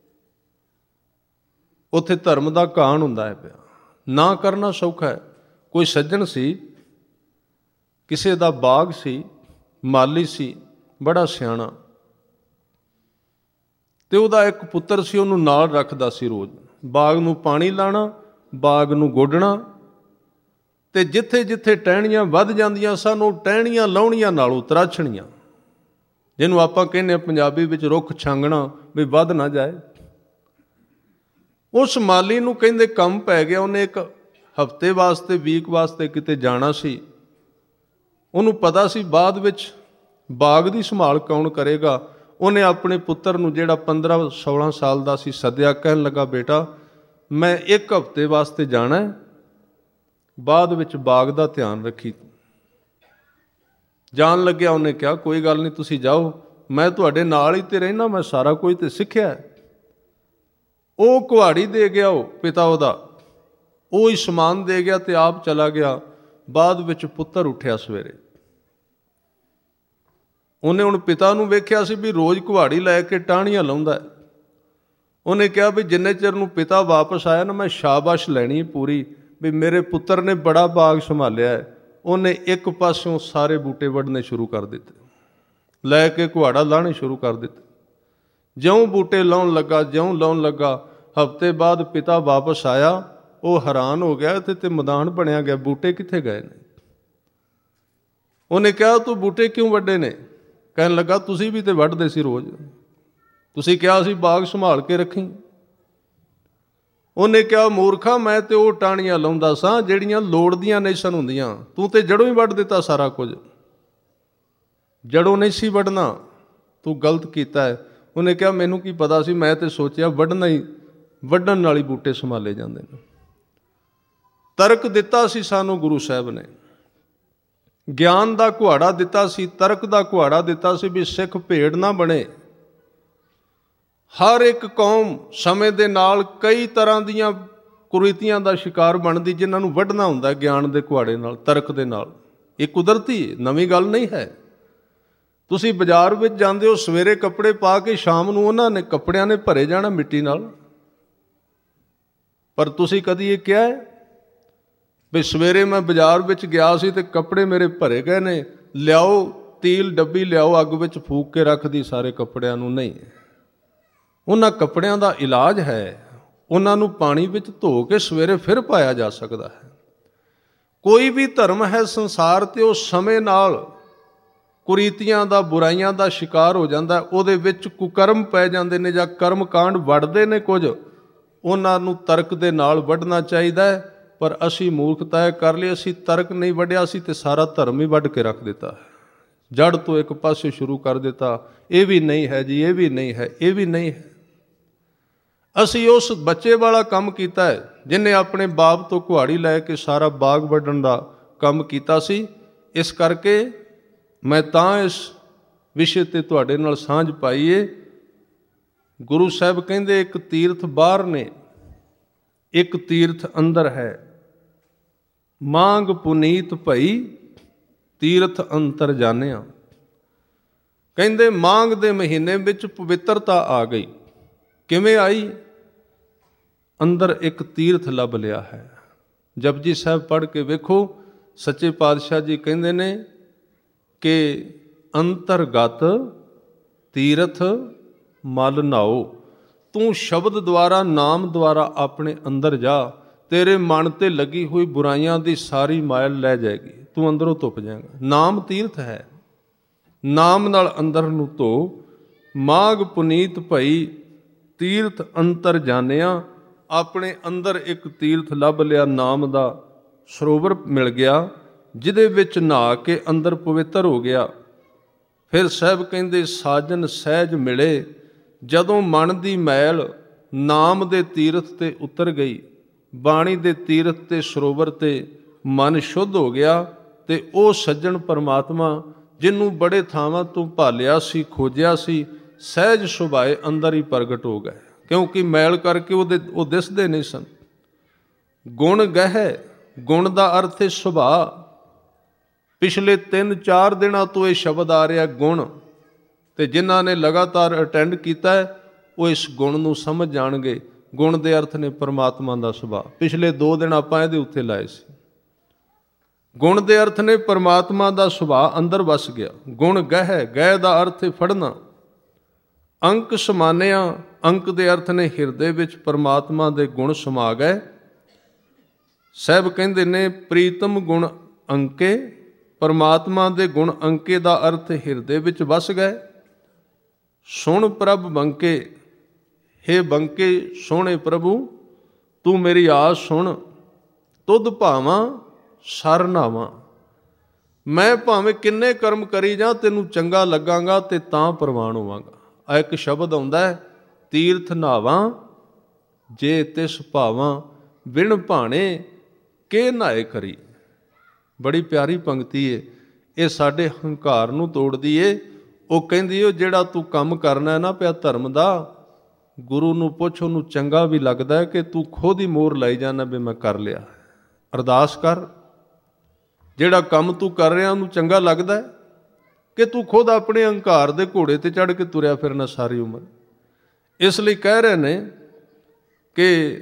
ਉੱਥੇ ਧਰਮ ਦਾ ਘਾਣ ਹੁੰਦਾ ਹੈ ਪਿਆ। ਨਾ ਕਰਨਾ ਸੌਖਾ ਹੈ। ਕੋਈ ਸੱਜਣ ਸੀ, ਕਿਸੇ ਦਾ ਬਾਗ ਸੀ, ਮਾਲੀ ਸੀ, ਬੜਾ ਸਿਆਣਾ, ਤੇ ਉਹਦਾ ਇੱਕ ਪੁੱਤਰ ਸੀ, ਉਹਨੂੰ ਨਾਲ ਰੱਖਦਾ ਸੀ। ਰੋਜ਼ ਬਾਗ ਨੂੰ ਪਾਣੀ ਲਾਣਾ, ਬਾਗ ਨੂੰ ਗੋਡਣਾ, ਤੇ ਜਿੱਥੇ ਜਿੱਥੇ ਟਹਿਣੀਆਂ ਵੱਧ ਜਾਂਦੀਆਂ ਸਨ, ਉਹ ਟਹਿਣੀਆਂ ਲਾਉਣੀਆਂ ਨਾਲੋਂ ਤਰਾਸ਼ਣੀਆਂ, ਜਿਹਨੂੰ ਆਪਾਂ ਕਹਿੰਦੇ ਹਾਂ ਪੰਜਾਬੀ ਵਿੱਚ ਰੁੱਖ ਛਾਂਗਣਾ, ਵੀ ਵੱਧ ਨਾ ਜਾਏ। ਉਸ ਮਾਲੀ ਨੂੰ ਕਹਿੰਦੇ ਕੰਮ ਪੈ ਗਿਆ, ਉਹਨੇ ਇੱਕ ਹਫ਼ਤੇ ਵਾਸਤੇ, ਵੀਕ ਵਾਸਤੇ ਕਿਤੇ ਜਾਣਾ ਸੀ। ਉਹਨੂੰ ਪਤਾ ਸੀ ਬਾਅਦ ਵਿੱਚ ਬਾਗ ਦੀ ਸੰਭਾਲ ਕੌਣ ਕਰੇਗਾ। ਉਹਨੇ ਆਪਣੇ ਪੁੱਤਰ ਨੂੰ, ਜਿਹੜਾ 15-16 ਸਾਲ ਦਾ ਸੀ, ਸੱਦਿਆ। ਕਹਿਣ ਲੱਗਾ ਬੇਟਾ ਮੈਂ 1 ਹਫ਼ਤੇ ਵਾਸਤੇ ਜਾਣਾ, ਬਾਅਦ ਵਿੱਚ ਬਾਗ ਦਾ ਧਿਆਨ ਰੱਖੀ। ਜਾਣ ਲੱਗਿਆ ਉਹਨੇ ਕਿਹਾ ਕੋਈ ਗੱਲ ਨਹੀਂ, ਤੁਸੀਂ ਜਾਓ, ਮੈਂ ਤੁਹਾਡੇ ਨਾਲ ਹੀ ਤੇ ਰਹਿਣਾ, ਮੈਂ ਸਾਰਾ ਕੁਝ ਤੇ ਸਿੱਖਿਆ। ਉਹ ਕੁਹਾੜੀ ਦੇ ਗਿਆ, ਉਹ ਪਿਤਾ ਉਹਦਾ, ਉਹ ਹੀ ਸਮਾਨ ਦੇ ਗਿਆ ਤੇ ਆਪ ਚਲਾ ਗਿਆ। ਬਾਅਦ ਵਿੱਚ ਪੁੱਤਰ ਉੱਠਿਆ ਸਵੇਰੇ, ਉਹਨੇ ਹੁਣ ਪਿਤਾ ਨੂੰ ਵੇਖਿਆ ਸੀ ਵੀ ਰੋਜ਼ ਕੁਹਾੜੀ ਲੈ ਕੇ ਟਾਹਣੀਆਂ ਲਾਉਂਦਾ। ਉਹਨੇ ਕਿਹਾ ਵੀ ਜਿੰਨੇ ਚਿਰ ਨੂੰ ਪਿਤਾ ਵਾਪਸ ਆਇਆ ਨਾ, ਮੈਂ ਸ਼ਾਬਾਸ਼ ਲੈਣੀ ਪੂਰੀ, ਵੀ ਮੇਰੇ ਪੁੱਤਰ ਨੇ ਬੜਾ ਬਾਗ ਸੰਭਾਲਿਆ ਹੈ। ਉਹਨੇ ਇੱਕ ਪਾਸਿਓਂ ਸਾਰੇ ਬੂਟੇ ਵੱਢਣੇ ਸ਼ੁਰੂ ਕਰ ਦਿੱਤੇ, ਲੈ ਕੇ ਕੁਹਾੜਾ ਲਾਹਣੇ ਸ਼ੁਰੂ ਕਰ ਦਿੱਤੇ। ਜਿਉਂ ਬੂਟੇ ਲਾਉਣ ਲੱਗਾ, ਜਿਉਂ ਲਾਉਣ ਲੱਗਾ, ਹਫ਼ਤੇ ਬਾਅਦ ਪਿਤਾ ਵਾਪਸ ਆਇਆ। ਉਹ ਹੈਰਾਨ ਹੋ ਗਿਆ, ਇੱਥੇ ਤੇ ਮੈਦਾਨ ਬਣਿਆ ਗਿਆ, ਬੂਟੇ ਕਿੱਥੇ ਗਏ ਨੇ? ਉਹਨੇ ਕਿਹਾ ਤੂੰ ਬੂਟੇ ਕਿਉਂ ਵੱਢੇ ਨੇ? ਕਹਿਣ ਲੱਗਾ ਤੁਸੀਂ ਵੀ ਤੇ ਵੱਢਦੇ ਸੀ ਰੋਜ਼, ਤੁਸੀਂ ਕਿਹਾ ਸੀ ਬਾਗ ਸੰਭਾਲ ਕੇ ਰੱਖੀ। ਉਹਨੇ ਕਿਹਾ ਮੂਰਖਾ, ਮੈਂ ਤੇ ਉਹ ਟਾਹਣੀਆਂ ਲਾਉਂਦਾ ਸਾਂ ਜਿਹੜੀਆਂ ਲੋੜ ਦੀਆਂ ਨਹੀਂ ਸਨ ਹੁੰਦੀਆਂ, ਤੂੰ ਤੇ ਜੜੋਂ ਹੀ ਵੱਢ ਦਿੱਤਾ ਸਾਰਾ ਕੁਝ। ਜੜੋਂ ਨਹੀਂ ਸੀ ਵੱਢਣਾ, ਤੂੰ ਗਲਤ ਕੀਤਾ ਹੈ। ਉਹਨੇ ਕਿਹਾ ਮੈਨੂੰ ਕੀ ਪਤਾ ਸੀ, ਮੈਂ ਤੇ ਸੋਚਿਆ ਵੱਢਣਾ ਹੀ, ਵੱਢਣ ਨਾਲ ਹੀ ਬੂਟੇ ਸੰਭਾਲੇ ਜਾਂਦੇ ਨੇ। ਤਰਕ ਦਿੱਤਾ ਸੀ ਸਾਨੂੰ ਗੁਰੂ ਸਾਹਿਬ ਨੇ, ਗਿਆਨ ਦਾ ਕੁਹਾੜਾ ਦਿੱਤਾ ਸੀ, ਤਰਕ ਦਾ ਕੁਹਾੜਾ ਦਿੱਤਾ ਸੀ ਵੀ ਸਿੱਖ ਭੇੜ ਨਾ ਬਣੇ। ਹਰ ਇੱਕ ਕੌਮ ਸਮੇਂ ਦੇ ਨਾਲ ਕਈ ਤਰ੍ਹਾਂ ਦੀਆਂ ਕੁਰੀਤੀਆਂ ਦਾ ਸ਼ਿਕਾਰ ਬਣਦੀ, ਜਿਨ੍ਹਾਂ ਨੂੰ ਵੱਢਣਾ ਹੁੰਦਾ ਗਿਆਨ ਦੇ ਕੁਹਾੜੇ ਨਾਲ, ਤਰਕ ਦੇ ਨਾਲ। ਇਹ ਕੁਦਰਤੀ ਨਵੀਂ ਗੱਲ ਨਹੀਂ ਹੈ। ਤੁਸੀਂ ਬਾਜ਼ਾਰ ਵਿੱਚ ਜਾਂਦੇ ਹੋ, ਸਵੇਰੇ ਕੱਪੜੇ ਪਾ ਕੇ ਸ਼ਾਮ ਨੂੰ ਉਹਨਾਂ ਨੇ ਕੱਪੜਿਆਂ ਨੇ ਭਰੇ ਜਾਣਾ ਮਿੱਟੀ ਨਾਲ। ਪਰ ਤੁਸੀਂ ਕਦੀ ਇਹ ਕਿਹਾ ਹੈ ਵੀ ਸਵੇਰੇ ਮੈਂ ਬਾਜ਼ਾਰ ਵਿੱਚ ਗਿਆ ਸੀ ਤੇ ਕੱਪੜੇ ਮੇਰੇ ਭਰੇ ਗਏ ਨੇ, ਲਿਆਓ ਤੀਲ ਡੱਬੀ ਲਿਆਓ, ਅੱਗ ਵਿੱਚ ਫੂਕ ਕੇ ਰੱਖਦੀ ਸਾਰੇ ਕੱਪੜਿਆਂ ਨੂੰ? ਨਹੀਂ। ਉਹਨਾਂ ਕੱਪੜਿਆਂ ਦਾ ਇਲਾਜ ਹੈ, ਉਹਨਾਂ ਨੂੰ ਪਾਣੀ ਵਿੱਚ ਧੋ ਕੇ ਸਵੇਰੇ ਫਿਰ ਪਾਇਆ ਜਾ ਸਕਦਾ ਹੈ। ਕੋਈ ਵੀ ਧਰਮ ਹੈ ਸੰਸਾਰ ਤੇ, ਉਹ ਸਮੇਂ ਨਾਲ ਕੁਰੀਤੀਆਂ ਦਾ, ਬੁਰਾਈਆਂ ਦਾ ਸ਼ਿਕਾਰ ਹੋ ਜਾਂਦਾ। ਉਹਦੇ ਵਿੱਚ ਕੁਕਰਮ ਪੈ ਜਾਂਦੇ ਨੇ ਜਾਂ ਕਰਮ ਕਾਂਡ ਵੱਢਦੇ ਨੇ ਕੁਝ, ਉਹਨਾਂ ਨੂੰ ਤਰਕ ਦੇ ਨਾਲ ਵੱਢਣਾ ਚਾਹੀਦਾ ਹੈ। ਪਰ ਅਸੀਂ ਮੂਰਖਤਾ ਕਰ ਲਈ, ਅਸੀਂ ਤਰਕ ਨਹੀਂ ਵੱਢਿਆ ਸੀ ਤੇ ਸਾਰਾ ਧਰਮ ਹੀ ਵੱਢ ਕੇ ਰੱਖ ਦਿੱਤਾ ਹੈ। ਜੜ ਤੋਂ ਇੱਕ ਪਾਸੇ ਸ਼ੁਰੂ ਕਰ ਦਿੱਤਾ, ਇਹ ਵੀ ਨਹੀਂ ਹੈ ਜੀ, ਇਹ ਵੀ ਨਹੀਂ ਹੈ, ਇਹ ਵੀ ਨਹੀਂ ਹੈ। ਅਸੀਂ ਉਸ ਬੱਚੇ ਵਾਲਾ ਕੰਮ ਕੀਤਾ ਹੈ ਜਿਹਨੇ ਆਪਣੇ ਬਾਪ ਤੋਂ ਕੁਹਾੜੀ ਲੈ ਕੇ ਸਾਰਾ ਬਾਗ ਵੱਢਣ ਦਾ ਕੰਮ ਕੀਤਾ ਸੀ। ਇਸ ਕਰਕੇ ਮੈਂ ਤਾਂ ਇਸ ਵਿਸ਼ੇ ਤੇ ਤੁਹਾਡੇ ਨਾਲ ਸਾਂਝ ਪਾਈਏ। ਗੁਰੂ ਸਾਹਿਬ ਕਹਿੰਦੇ ਇੱਕ ਤੀਰਥ ਬਾਹਰ ਨੇ, ਇੱਕ ਤੀਰਥ ਅੰਦਰ ਹੈ। ਮਾਂਗ ਪੁਨੀਤ ਭਈ ਤੀਰਥ ਅੰਤਰ ਜਾਣਿਆ। ਕਹਿੰਦੇ ਮਾਂਗ ਦੇ ਮਹੀਨੇ ਵਿੱਚ ਪਵਿੱਤਰਤਾ ਆ ਗਈ। ਕਿਵੇਂ ਆਈ? ਅੰਦਰ ਇੱਕ ਤੀਰਥ ਲੱਭ ਲਿਆ ਹੈ। ਜਪਜੀ ਸਾਹਿਬ ਪੜ੍ਹ ਕੇ ਵੇਖੋ, ਸੱਚੇ ਪਾਤਸ਼ਾਹ ਜੀ ਕਹਿੰਦੇ ਨੇ ਕਿ ਅੰਤਰਗਤ ਤੀਰਥ ਮਲ ਨਾਓ। ਤੂੰ ਸ਼ਬਦ ਦੁਆਰਾ, ਨਾਮ ਦੁਆਰਾ ਆਪਣੇ ਅੰਦਰ ਜਾ, ਤੇਰੇ ਮਨ ਤੇ ਲੱਗੀ ਹੋਈ ਬੁਰਾਈਆਂ ਦੀ ਸਾਰੀ ਮਾਇਲ ਲੈ ਜਾਏਗੀ, ਤੂੰ ਅੰਦਰੋਂ ਧੁੱਪ ਜਾਏਗਾ। ਨਾਮ ਤੀਰਥ ਹੈ, ਨਾਮ ਨਾਲ ਅੰਦਰ ਨੂੰ ਧੋ। ਮਾਗ ਪੁਨੀਤ ਭਈ ਤੀਰਥ ਅੰਤਰ ਜਾਣਿਆ। ਆਪਣੇ ਅੰਦਰ ਇੱਕ ਤੀਰਥ ਲੱਭ ਲਿਆ, ਨਾਮ ਦਾ ਸਰੋਵਰ ਮਿਲ ਗਿਆ, ਜਿਹਦੇ ਵਿੱਚ ਨਹਾ ਕੇ ਅੰਦਰ ਪਵਿੱਤਰ ਹੋ ਗਿਆ। ਫਿਰ ਸਾਹਿਬ ਕਹਿੰਦੇ ਸਾਜਨ ਸਹਿਜ ਮਿਲੇ। ਜਦੋਂ ਮਨ ਦੀ ਮੈਲ ਨਾਮ ਦੇ ਤੀਰਥ ਤੇ ਉਤਰ ਗਈ, ਬਾਣੀ ਦੇ ਤੀਰਥ ਤੇ ਸਰੋਵਰ ਤੇ ਮਨ ਸ਼ੁੱਧ ਹੋ ਗਿਆ, ਤੇ ਉਹ ਸੱਜਣ ਪਰਮਾਤਮਾ ਜਿਹਨੂੰ ਬੜੇ ਥਾਵਾਂ ਤੋਂ ਭਾਲਿਆ ਸੀ, ਖੋਜਿਆ ਸੀ, ਸਹਿਜ ਸੁਭਾਏ ਅੰਦਰ ਹੀ ਪ੍ਰਗਟ ਹੋ ਗਏ। ਕਿਉਂਕਿ ਮੈਲ ਕਰਕੇ ਉਹ ਦਿਸਦੇ ਨਹੀਂ ਸਨ। ਗੁਣ ਗਹਿ, ਗੁਣ ਦਾ ਅਰਥ ਹੈ ਸੁਭਾਅ। ਪਿਛਲੇ 3-4 ਦਿਨਾਂ ਤੋਂ ਇਹ ਸ਼ਬਦ ਆ ਰਿਹਾ ਗੁਣ, ਤੇ ਜਿਨ੍ਹਾਂ ਨੇ ਲਗਾਤਾਰ ਅਟੈਂਡ ਕੀਤਾ ਹੈ ਉਹ ਇਸ ਗੁਣ ਨੂੰ ਸਮਝ ਜਾਣਗੇ। ਗੁਣ ਦੇ ਅਰਥ ਨੇ ਪਰਮਾਤਮਾ ਦਾ ਸੁਭਾਅ। ਪਿਛਲੇ 2 ਦਿਨ ਆਪਾਂ ਇਹਦੇ ਉੱਤੇ ਲਾਏ ਸੀ। ਗੁਣ ਦੇ ਅਰਥ ਨੇ ਪਰਮਾਤਮਾ ਦਾ ਸੁਭਾਅ ਅੰਦਰ ਵਸ ਗਿਆ। ਗੁਣ ਗਹਿ, ਗਹਿ ਦਾ ਅਰਥ ਹੈ ਫੜਨਾ। ਅੰਕ ਸਮਾਨਿਆ, ਅੰਕ ਦੇ ਅਰਥ ਨੇ ਹਿਰਦੇ ਵਿੱਚ ਪਰਮਾਤਮਾ ਦੇ ਗੁਣ ਸਮਾ ਗਏ। ਸਾਹਿਬ ਕਹਿੰਦੇ ਨੇ ਪ੍ਰੀਤਮ ਗੁਣ ਅੰਕੇ। ਪਰਮਾਤਮਾ ਦੇ ਗੁਣ ਅੰਕੇ ਦਾ ਅਰਥ ਹਿਰਦੇ ਵਿੱਚ ਵਸ ਗਏ। ਸੁਣ ਪ੍ਰਭ ਬੰਕੇ, ਹੇ ਬੰਕੇ ਸੋਹਣੇ ਪ੍ਰਭੂ, ਤੂੰ ਮੇਰੀ ਆਸ ਸੁਣ। ਤੁਧ ਭਾਵਾਂ ਸਰ ਨਾਵਾਂ। ਮੈਂ ਭਾਵੇਂ ਕਿੰਨੇ ਕਰਮ ਕਰੀ ਜਾਂ ਤੈਨੂੰ ਚੰਗਾ ਲੱਗਾਂਗਾ ਤੇ ਤਾਂ ਪ੍ਰਵਾਨ ਹੋਵਾਂਗਾ। ਆ ਇੱਕ ਸ਼ਬਦ ਆਉਂਦਾ ਹੈ, ਤੀਰਥ ਨਾਵਾਂ ਜੇ ਤਿਸ ਭਾਵਾਂ, ਬਿਨ ਭਾਣੇ ਕੇ ਨਹਾਏ ਕਰੀ। ਬੜੀ ਪਿਆਰੀ ਪੰਕਤੀ ਏ। ਇਹ ਸਾਡੇ ਹੰਕਾਰ ਨੂੰ ਤੋੜਦੀ ਏ। ਉਹ ਕਹਿੰਦੀ ਓ ਜਿਹੜਾ ਤੂੰ ਕੰਮ ਕਰਨਾ ਹੈ ਨਾ ਪਿਆ ਧਰਮ ਦਾ, ਗੁਰੂ ਨੂੰ ਪੁੱਛ, ਉਹਨੂੰ ਚੰਗਾ ਵੀ ਲੱਗਦਾ ਹੈ ਕਿ ਤੂੰ ਖੁਦ ਹੀ ਮੋਹਰ ਲਾਈ ਜਾਣਾ ਵੀ ਮੈਂ ਕਰ ਲਿਆ। ਅਰਦਾਸ ਕਰ, ਜਿਹੜਾ ਕੰਮ ਤੂੰ ਕਰ ਰਿਹਾ ਉਹਨੂੰ ਚੰਗਾ ਲੱਗਦਾ ਹੈ ਕਿ ਤੂੰ ਖੁਦ ਆਪਣੇ ਹੰਕਾਰ ਦੇ ਘੋੜੇ ਤੇ ਚੜ੍ਹ ਕੇ ਤੁਰਿਆ ਫਿਰਨਾ ਸਾਰੀ ਉਮਰ। ਇਸ ਲਈ ਕਹਿ ਰਹੇ ਨੇ ਕਿ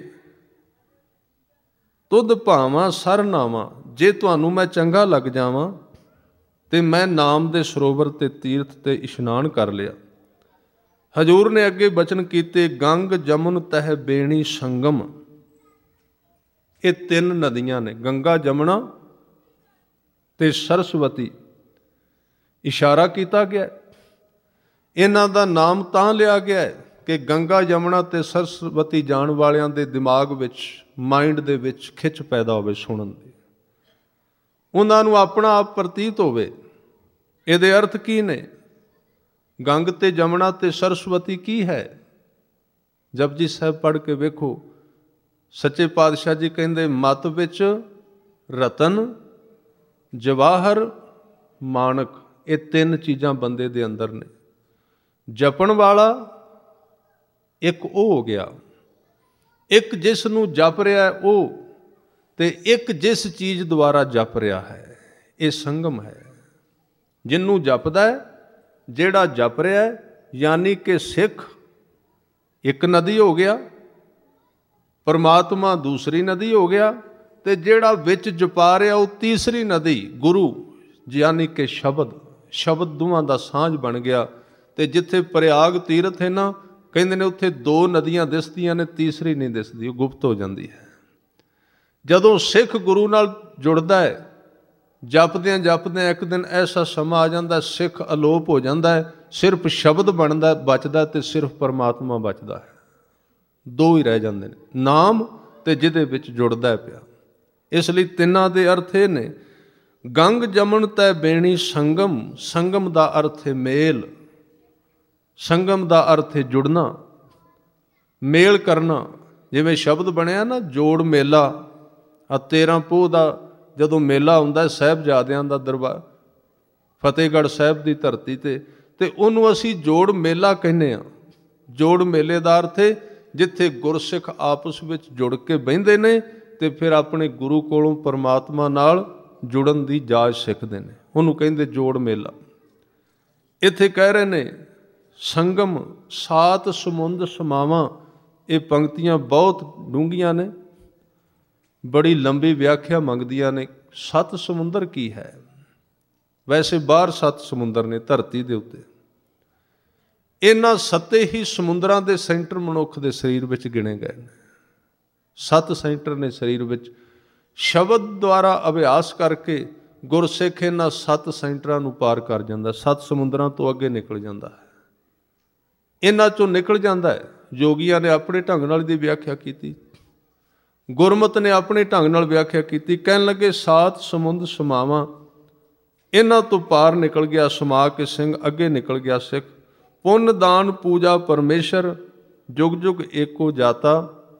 ਤੁਧ ਭਾਵਾਂ ਸਰ ਨਾਵਾਂ। ਜੇ ਤੁਹਾਨੂੰ ਮੈਂ ਚੰਗਾ ਲੱਗ ਜਾਵਾਂ ਤੇ ਮੈਂ ਨਾਮ ਦੇ ਸਰੋਵਰ ਤੇ ਤੀਰਥ ਤੇ ਇਸ਼ਨਾਨ ਕਰ ਲਿਆ। ਹਜ਼ੂਰ ਨੇ ਅੱਗੇ ਬਚਨ ਕੀਤੇ, ਗੰਗ ਜਮਨ ਤਹਿ ਬੇਣੀ ਸੰਗਮ। ਇਹ 3 ਨਦੀਆਂ ਨੇ, ਗੰਗਾ, ਜਮਨਾ ਤੇ ਸਰਸਵਤੀ। ਇਸ਼ਾਰਾ ਕੀਤਾ ਗਿਆ, ਇਹਨਾਂ ਦਾ ਨਾਮ ਤਾਂ ਲਿਆ ਗਿਆ ਹੈ ਕਿ ਗੰਗਾ, ਜਮਨਾ ਤੇ ਸਰਸਵਤੀ ਜਾਣ ਵਾਲਿਆਂ ਦੇ ਦਿਮਾਗ ਵਿੱਚ, ਮਾਈਂਡ ਦੇ ਵਿੱਚ ਖਿੱਚ ਪੈਦਾ ਹੋਵੇ ਸੁਣਨ ਦੀ, ਉਹਨਾਂ ਨੂੰ ਆਪਣਾ ਆਪ ਪ੍ਰਤੀਤ ਹੋਵੇ। ਇਹਦੇ ਅਰਥ ਕੀ ਨੇ? ਗੰਗ ਤੇ ਜਮਨਾ ਤੇ ਸਰਸਵਤੀ ਕੀ ਹੈ? ਜਪਜੀ ਸਾਹਿਬ ਪੜ੍ਹ ਕੇ ਵੇਖੋ। ਸੱਚੇ ਪਾਤਸ਼ਾਹ ਜੀ ਕਹਿੰਦੇ ਮਤ ਵਿੱਚ ਰਤਨ, ਜਵਾਹਰ, ਮਾਣਕ, ਇਹ 3 ਚੀਜ਼ਾਂ ਬੰਦੇ ਦੇ ਅੰਦਰ ਨੇ। ਜਪਣ ਵਾਲਾ ਇੱਕ ਉਹ ਹੋ ਗਿਆ, ਇੱਕ ਜਿਸ ਨੂੰ ਜਪ ਰਿਹਾ ਉਹ, ਤੇ ਇੱਕ ਜਿਸ ਚੀਜ਼ ਦੁਆਰਾ ਜਪ ਰਿਹਾ ਹੈ। ਇਹ ਸੰਗਮ ਹੈ। ਜਿਹਨੂੰ ਜਪਦਾ ਹੈ, ਜਿਹੜਾ ਜਪ ਰਿਹਾ ਹੈ, ਯਾਨੀ ਕਿ ਸਿੱਖ ਇੱਕ ਨਦੀ ਹੋ ਗਿਆ, ਪਰਮਾਤਮਾ ਦੂਸਰੀ ਨਦੀ ਹੋ ਗਿਆ, ਤੇ ਜਿਹੜਾ ਵਿੱਚ ਜਪਾ ਰਿਹਾ ਉਹ ਤੀਸਰੀ ਨਦੀ, ਗੁਰੂ ਯਾਨੀ ਕਿ ਸ਼ਬਦ। ਸ਼ਬਦ ਦੋਵਾਂ ਦਾ ਸਾਂਝ ਬਣ ਗਿਆ। ਤੇ ਜਿੱਥੇ ਪ੍ਰਯਾਗ ਤੀਰਥ ਹੈ ਨਾ, ਕਹਿੰਦੇ ਨੇ ਉੱਥੇ 2 ਨਦੀਆਂ ਦਿਸਦੀਆਂ ਨੇ, ਤੀਸਰੀ ਨਹੀਂ ਦਿਸਦੀ, ਉਹ ਗੁਪਤ ਹੋ ਜਾਂਦੀ ਹੈ। ਜਦੋਂ ਸਿੱਖ ਗੁਰੂ ਨਾਲ ਜੁੜਦਾ ਹੈ, ਜਪਦਿਆਂ ਜਪਦਿਆਂ ਇੱਕ ਦਿਨ ਐਸਾ ਸਮਾਂ ਆ ਜਾਂਦਾ, ਸਿੱਖ ਅਲੋਪ ਹੋ ਜਾਂਦਾ ਹੈ, ਸਿਰਫ ਸ਼ਬਦ ਬਣਦਾ ਬਚਦਾ ਤੇ ਸਿਰਫ ਪਰਮਾਤਮਾ ਬਚਦਾ ਹੈ। 2 ਹੀ ਰਹਿ ਜਾਂਦੇ ਨੇ, ਨਾਮ ਤੇ ਜਿਹਦੇ ਵਿੱਚ ਜੁੜਦਾ ਪਿਆ। ਇਸ ਲਈ 3 ਦੇ ਅਰਥ ਇਹ ਨੇ, ਗੰਗ ਜਮਨ ਤੈ ਬੇਣੀ ਸੰਗਮ, ਸੰਗਮ ਦਾ ਅਰਥ ਹੈ ਮੇਲ, ਸੰਗਮ ਦਾ ਅਰਥ ਹੈ ਜੁੜਨਾ, ਮੇਲ ਕਰਨਾ। ਜਿਵੇਂ ਸ਼ਬਦ ਬਣਿਆ ਨਾ ਜੋੜ ਮੇਲਾ, ਆ 13 ਪੋਹ ਦਾ ਜਦੋਂ ਮੇਲਾ ਹੁੰਦਾ ਸਾਹਿਬਜ਼ਾਦਿਆਂ ਦਾ ਦਰਬਾਰ ਫਤਿਹਗੜ੍ਹ ਸਾਹਿਬ ਦੀ ਧਰਤੀ ਤੇ ਉਹਨੂੰ ਅਸੀਂ ਜੋੜ ਮੇਲਾ ਕਹਿੰਦੇ ਹਾਂ। ਜੋੜ ਮੇਲੇ ਦਾ ਅਰਥ ਹੈ ਜਿੱਥੇ ਗੁਰਸਿੱਖ ਆਪਸ ਵਿੱਚ ਜੁੜ ਕੇ ਬਹਿੰਦੇ ਨੇ ਤੇ ਫਿਰ ਆਪਣੇ ਗੁਰੂ ਕੋਲੋਂ ਪਰਮਾਤਮਾ ਨਾਲ ਜੁੜਨ ਦੀ ਜਾਚ ਸਿੱਖਦੇ ਨੇ, ਉਹਨੂੰ ਕਹਿੰਦੇ ਜੋੜ ਮੇਲਾ। ਇੱਥੇ ਕਹਿ ਰਹੇ ਨੇ ਸੰਗਮ ਸਾਤ ਸਮੁੰਦ ਸਮਾਵਾਂ। ਇਹ ਪੰਕਤੀਆਂ ਬਹੁਤ ਡੂੰਘੀਆਂ ਨੇ, ਬੜੀ ਲੰਬੀ ਵਿਆਖਿਆ ਮੰਗਦੀਆਂ ਨੇ। 7 ਸਮੁੰਦਰ ਕੀ ਹੈ? ਵੈਸੇ ਬਾਹਰ 7 ਸਮੁੰਦਰ ਨੇ ਧਰਤੀ ਦੇ ਉੱਤੇ। ਇਹਨਾਂ 7 ਹੀ ਸਮੁੰਦਰਾਂ ਦੇ ਸੈਂਟਰ ਮਨੁੱਖ ਦੇ ਸਰੀਰ ਵਿੱਚ ਗਿਣੇ ਗਏ ਨੇ। 7 ਸੈਂਟਰ ਨੇ ਸਰੀਰ ਵਿੱਚ। ਸ਼ਬਦ ਦੁਆਰਾ ਅਭਿਆਸ ਕਰਕੇ ਗੁਰਸਿੱਖ ਇਹਨਾਂ 7 ਸੈਂਟਰਾਂ ਨੂੰ ਪਾਰ ਕਰ ਜਾਂਦਾ, 7 ਸਮੁੰਦਰਾਂ ਤੋਂ ਅੱਗੇ ਨਿਕਲ ਜਾਂਦਾ ਹੈ। ਇਹਨਾਂ ਚੋਂ ਨਿਕਲ ਜਾਂਦਾ ਹੈ। ਯੋਗੀਆਂ ਨੇ ਆਪਣੇ ਢੰਗ ਨਾਲ ਦੀ ਵਿਆਖਿਆ ਕੀਤੀ, ਗੁਰਮਤਿ ਨੇ ਆਪਣੇ ਢੰਗ ਨਾਲ ਵਿਆਖਿਆ ਕੀਤੀ। ਕਹਿਣ ਲੱਗੇ 7 ਸਮੁੰਦ ਸਮਾਵਾਂ, ਇਹਨਾਂ ਤੋਂ ਪਾਰ ਨਿਕਲ ਗਿਆ ਸਮਾ ਕੇ ਸਿੰਘ, ਅੱਗੇ ਨਿਕਲ ਗਿਆ ਸਿੱਖ। ਪੁੰਨ ਦਾਨ ਪੂਜਾ ਪਰਮੇਸ਼ਰ, ਜੁਗ ਜੁਗ ਏਕੋ ਜਾਤਾ।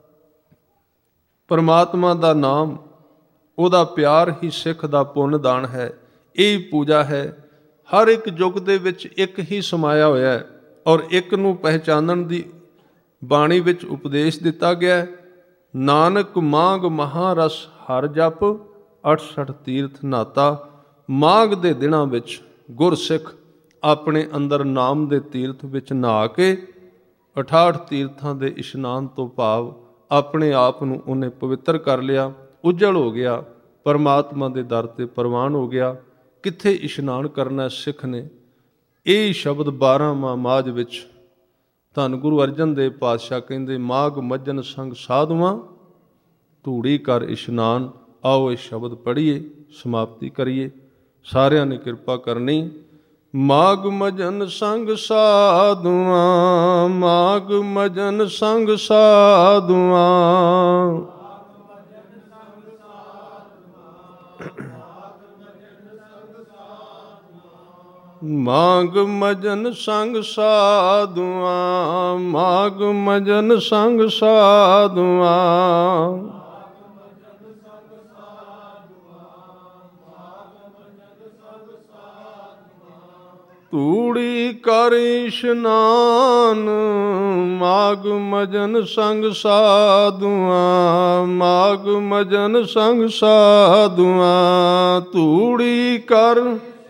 ਪਰਮਾਤਮਾ ਦਾ ਨਾਮ, ਉਹਦਾ ਪਿਆਰ ਹੀ ਸਿੱਖ ਦਾ ਪੁੰਨ ਦਾਨ ਹੈ, ਇਹ ਪੂਜਾ ਹੈ। ਹਰ ਇੱਕ ਯੁੱਗ ਦੇ ਵਿੱਚ ਇੱਕ ਹੀ ਸਮਾਇਆ ਹੋਇਆ ਹੈ ਔਰ ਇੱਕ ਨੂੰ ਪਹਿਚਾਨਣ ਦੀ ਬਾਣੀ ਵਿੱਚ ਉਪਦੇਸ਼ ਦਿੱਤਾ ਗਿਆ। ਨਾਨਕ ਮਾਘ ਮਹਾਰਸ ਹਰ ਜਪ, 68 ਤੀਰਥ ਨਾਤਾ। ਮਾਘ ਦੇ ਦਿਨਾਂ ਵਿੱਚ ਗੁਰਸਿੱਖ ਆਪਣੇ ਅੰਦਰ ਨਾਮ ਦੇ ਤੀਰਥ ਵਿੱਚ ਨਹਾ ਕੇ 68 ਤੀਰਥਾਂ ਦੇ ਇਸ਼ਨਾਨ ਤੋਂ ਭਾਵ ਆਪਣੇ ਆਪ ਨੂੰ ਉਹਨੇ ਪਵਿੱਤਰ ਕਰ ਲਿਆ, ਉਜਲ ਹੋ ਗਿਆ, ਪਰਮਾਤਮਾ ਦੇ ਦਰ ਤੇ ਪ੍ਰਵਾਨ ਹੋ ਗਿਆ। ਕਿੱਥੇ ਇਸ਼ਨਾਨ ਕਰਨਾ ਸਿੱਖ ਨੇ? ਇਹ ਸ਼ਬਦ 12ਵਾਂ ਮਾਝ ਵਿੱਚ ਧੰਨ ਗੁਰੂ ਅਰਜਨ ਦੇਵ ਪਾਤਸ਼ਾਹ ਕਹਿੰਦੇ ਮਾਘ ਮੱਝਨ ਸੰਗ ਸਾਧੂਆਂ, ਧੂੜੀ ਕਰ ਇਸ਼ਨਾਨ। ਆਓ ਇਹ ਸ਼ਬਦ ਪੜ੍ਹੀਏ, ਸਮਾਪਤੀ ਕਰੀਏ। ਸਾਰਿਆਂ ਨੇ ਕਿਰਪਾ ਕਰਨੀ। ਮਾਘ ਮੱਝਨ ਸੰਗ ਸਾਧੂਆਂ, ਮਾਘ ਮੱਝਨ ਸੰਗ ਸਾਧੂਆਂ। ਮਾਘ ਮੱਝਨ ਸੰਗ ਸਾਧੂਆਂ, ਮਾਘ ਮੱਝਨ ਸੰਗ ਸਾਧੂਆਂ। ਧੂੜੀ ਕਰ ਇਸ਼ਨਾਨ, ਮਾਘ ਮੱਝਨ ਸੰਗ ਸਾਧੂਆਂ, ਮਾਘ ਮੱਝਨ ਸੰਗ ਸਾਧੂਆਂ। ਧੂੜੀ ਕਰ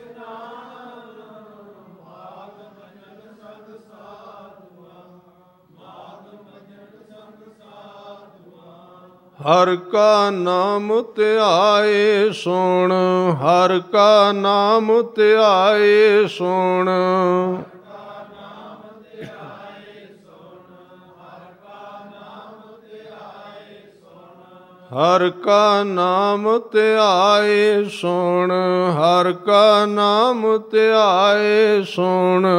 ਹਰ ਕਾ ਨਾਮ ਧਿਆਏ ਸੁਣ, ਹਰ ਕਾ ਨਾਮ ਧਿਆਏ ਸੁਣ। ਹਰ ਕਾ ਨਾਮ ਧਿਆਏ ਸੁਣ, ਹਰ ਕਾ ਨਾਮ ਧਿਆਏ ਸੁਣ।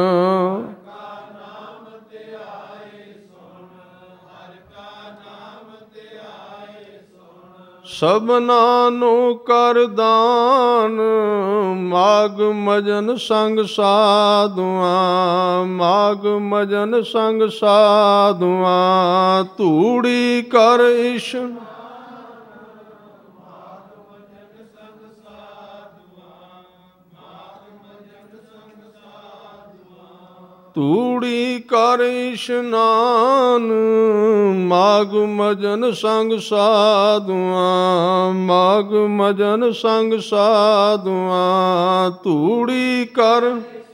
ਸਭਨਾਂ ਨੂੰ ਕਰ ਦਾਨ, ਮਾਘ ਮੱਝਨ ਸੰਗ ਸਾਧੂਆਂ, ਮਾਘ ਮੱਝਨ ਸੰਗ ਸਾਧੂਆਂ। ਧੂੜੀ ਕਰ ਇਸ਼ਨਾਨ, ਧੂੜੀ ਕਰ ਇਸ਼ਨਾਨ, ਮਾਘ ਮੱਝਨ ਸੰਗ ਸਾਧੂਆਂ, ਮਾਘ ਮੱਝਨ ਸੰਗ ਸਾਧੂਆਂ। ਧੂੜੀ ਕਰ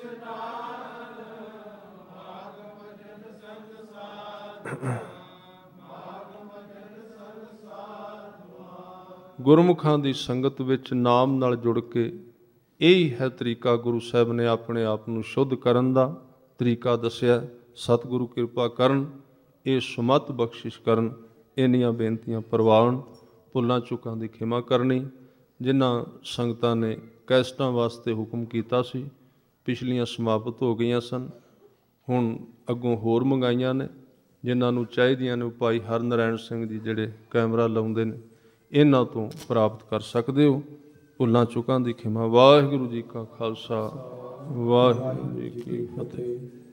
ਗੁਰਮੁਖਾਂ ਦੀ ਸੰਗਤ ਵਿੱਚ ਨਾਮ ਨਾਲ ਜੁੜ ਕੇ ਇਹੀ ਹੈ ਤਰੀਕਾ। ਗੁਰੂ ਸਾਹਿਬ ਨੇ ਆਪਣੇ ਆਪ ਨੂੰ ਸ਼ੁੱਧ ਕਰਨ ਦਾ ਤਰੀਕਾ ਦੱਸਿਆ। ਸਤਿਗੁਰੂ ਕਿਰਪਾ ਕਰਨ, ਇਹ ਸੁਮਤ ਬਖਸ਼ਿਸ਼ ਕਰਨ। ਇੰਨੀਆਂ ਬੇਨਤੀਆਂ ਪ੍ਰਵਾਨ, ਭੁੱਲਾਂ ਚੁੱਕਾਂ ਦੀ ਖਿਮਾ ਕਰਨੀ। ਜਿਨ੍ਹਾਂ ਸੰਗਤਾਂ ਨੇ ਕੈਸਟਾਂ ਵਾਸਤੇ ਹੁਕਮ ਕੀਤਾ ਸੀ, ਪਿਛਲੀਆਂ ਸਮਾਪਤ ਹੋ ਗਈਆਂ ਸਨ, ਹੁਣ ਅੱਗੋਂ ਹੋਰ ਮੰਗਾਈਆਂ ਨੇ। ਜਿਨ੍ਹਾਂ ਨੂੰ ਚਾਹੀਦੀਆਂ ਨੇ ਭਾਈ ਹਰਨਰੈਣ ਸਿੰਘ ਜੀ ਜਿਹੜੇ ਕੈਮਰਾ ਲਾਉਂਦੇ ਨੇ, ਇਹਨਾਂ ਤੋਂ ਪ੍ਰਾਪਤ ਕਰ ਸਕਦੇ ਹੋ। ਭੁੱਲਾਂ ਚੁੱਕਾਂ ਦੀ ਖਿਮਾ। ਵਾਹਿਗੁਰੂ ਜੀ ਕਾ ਖਾਲਸਾ, ਵਾਹਿਗੁਰੂ ਜੀ ਕੀ ਫਤਿਹ।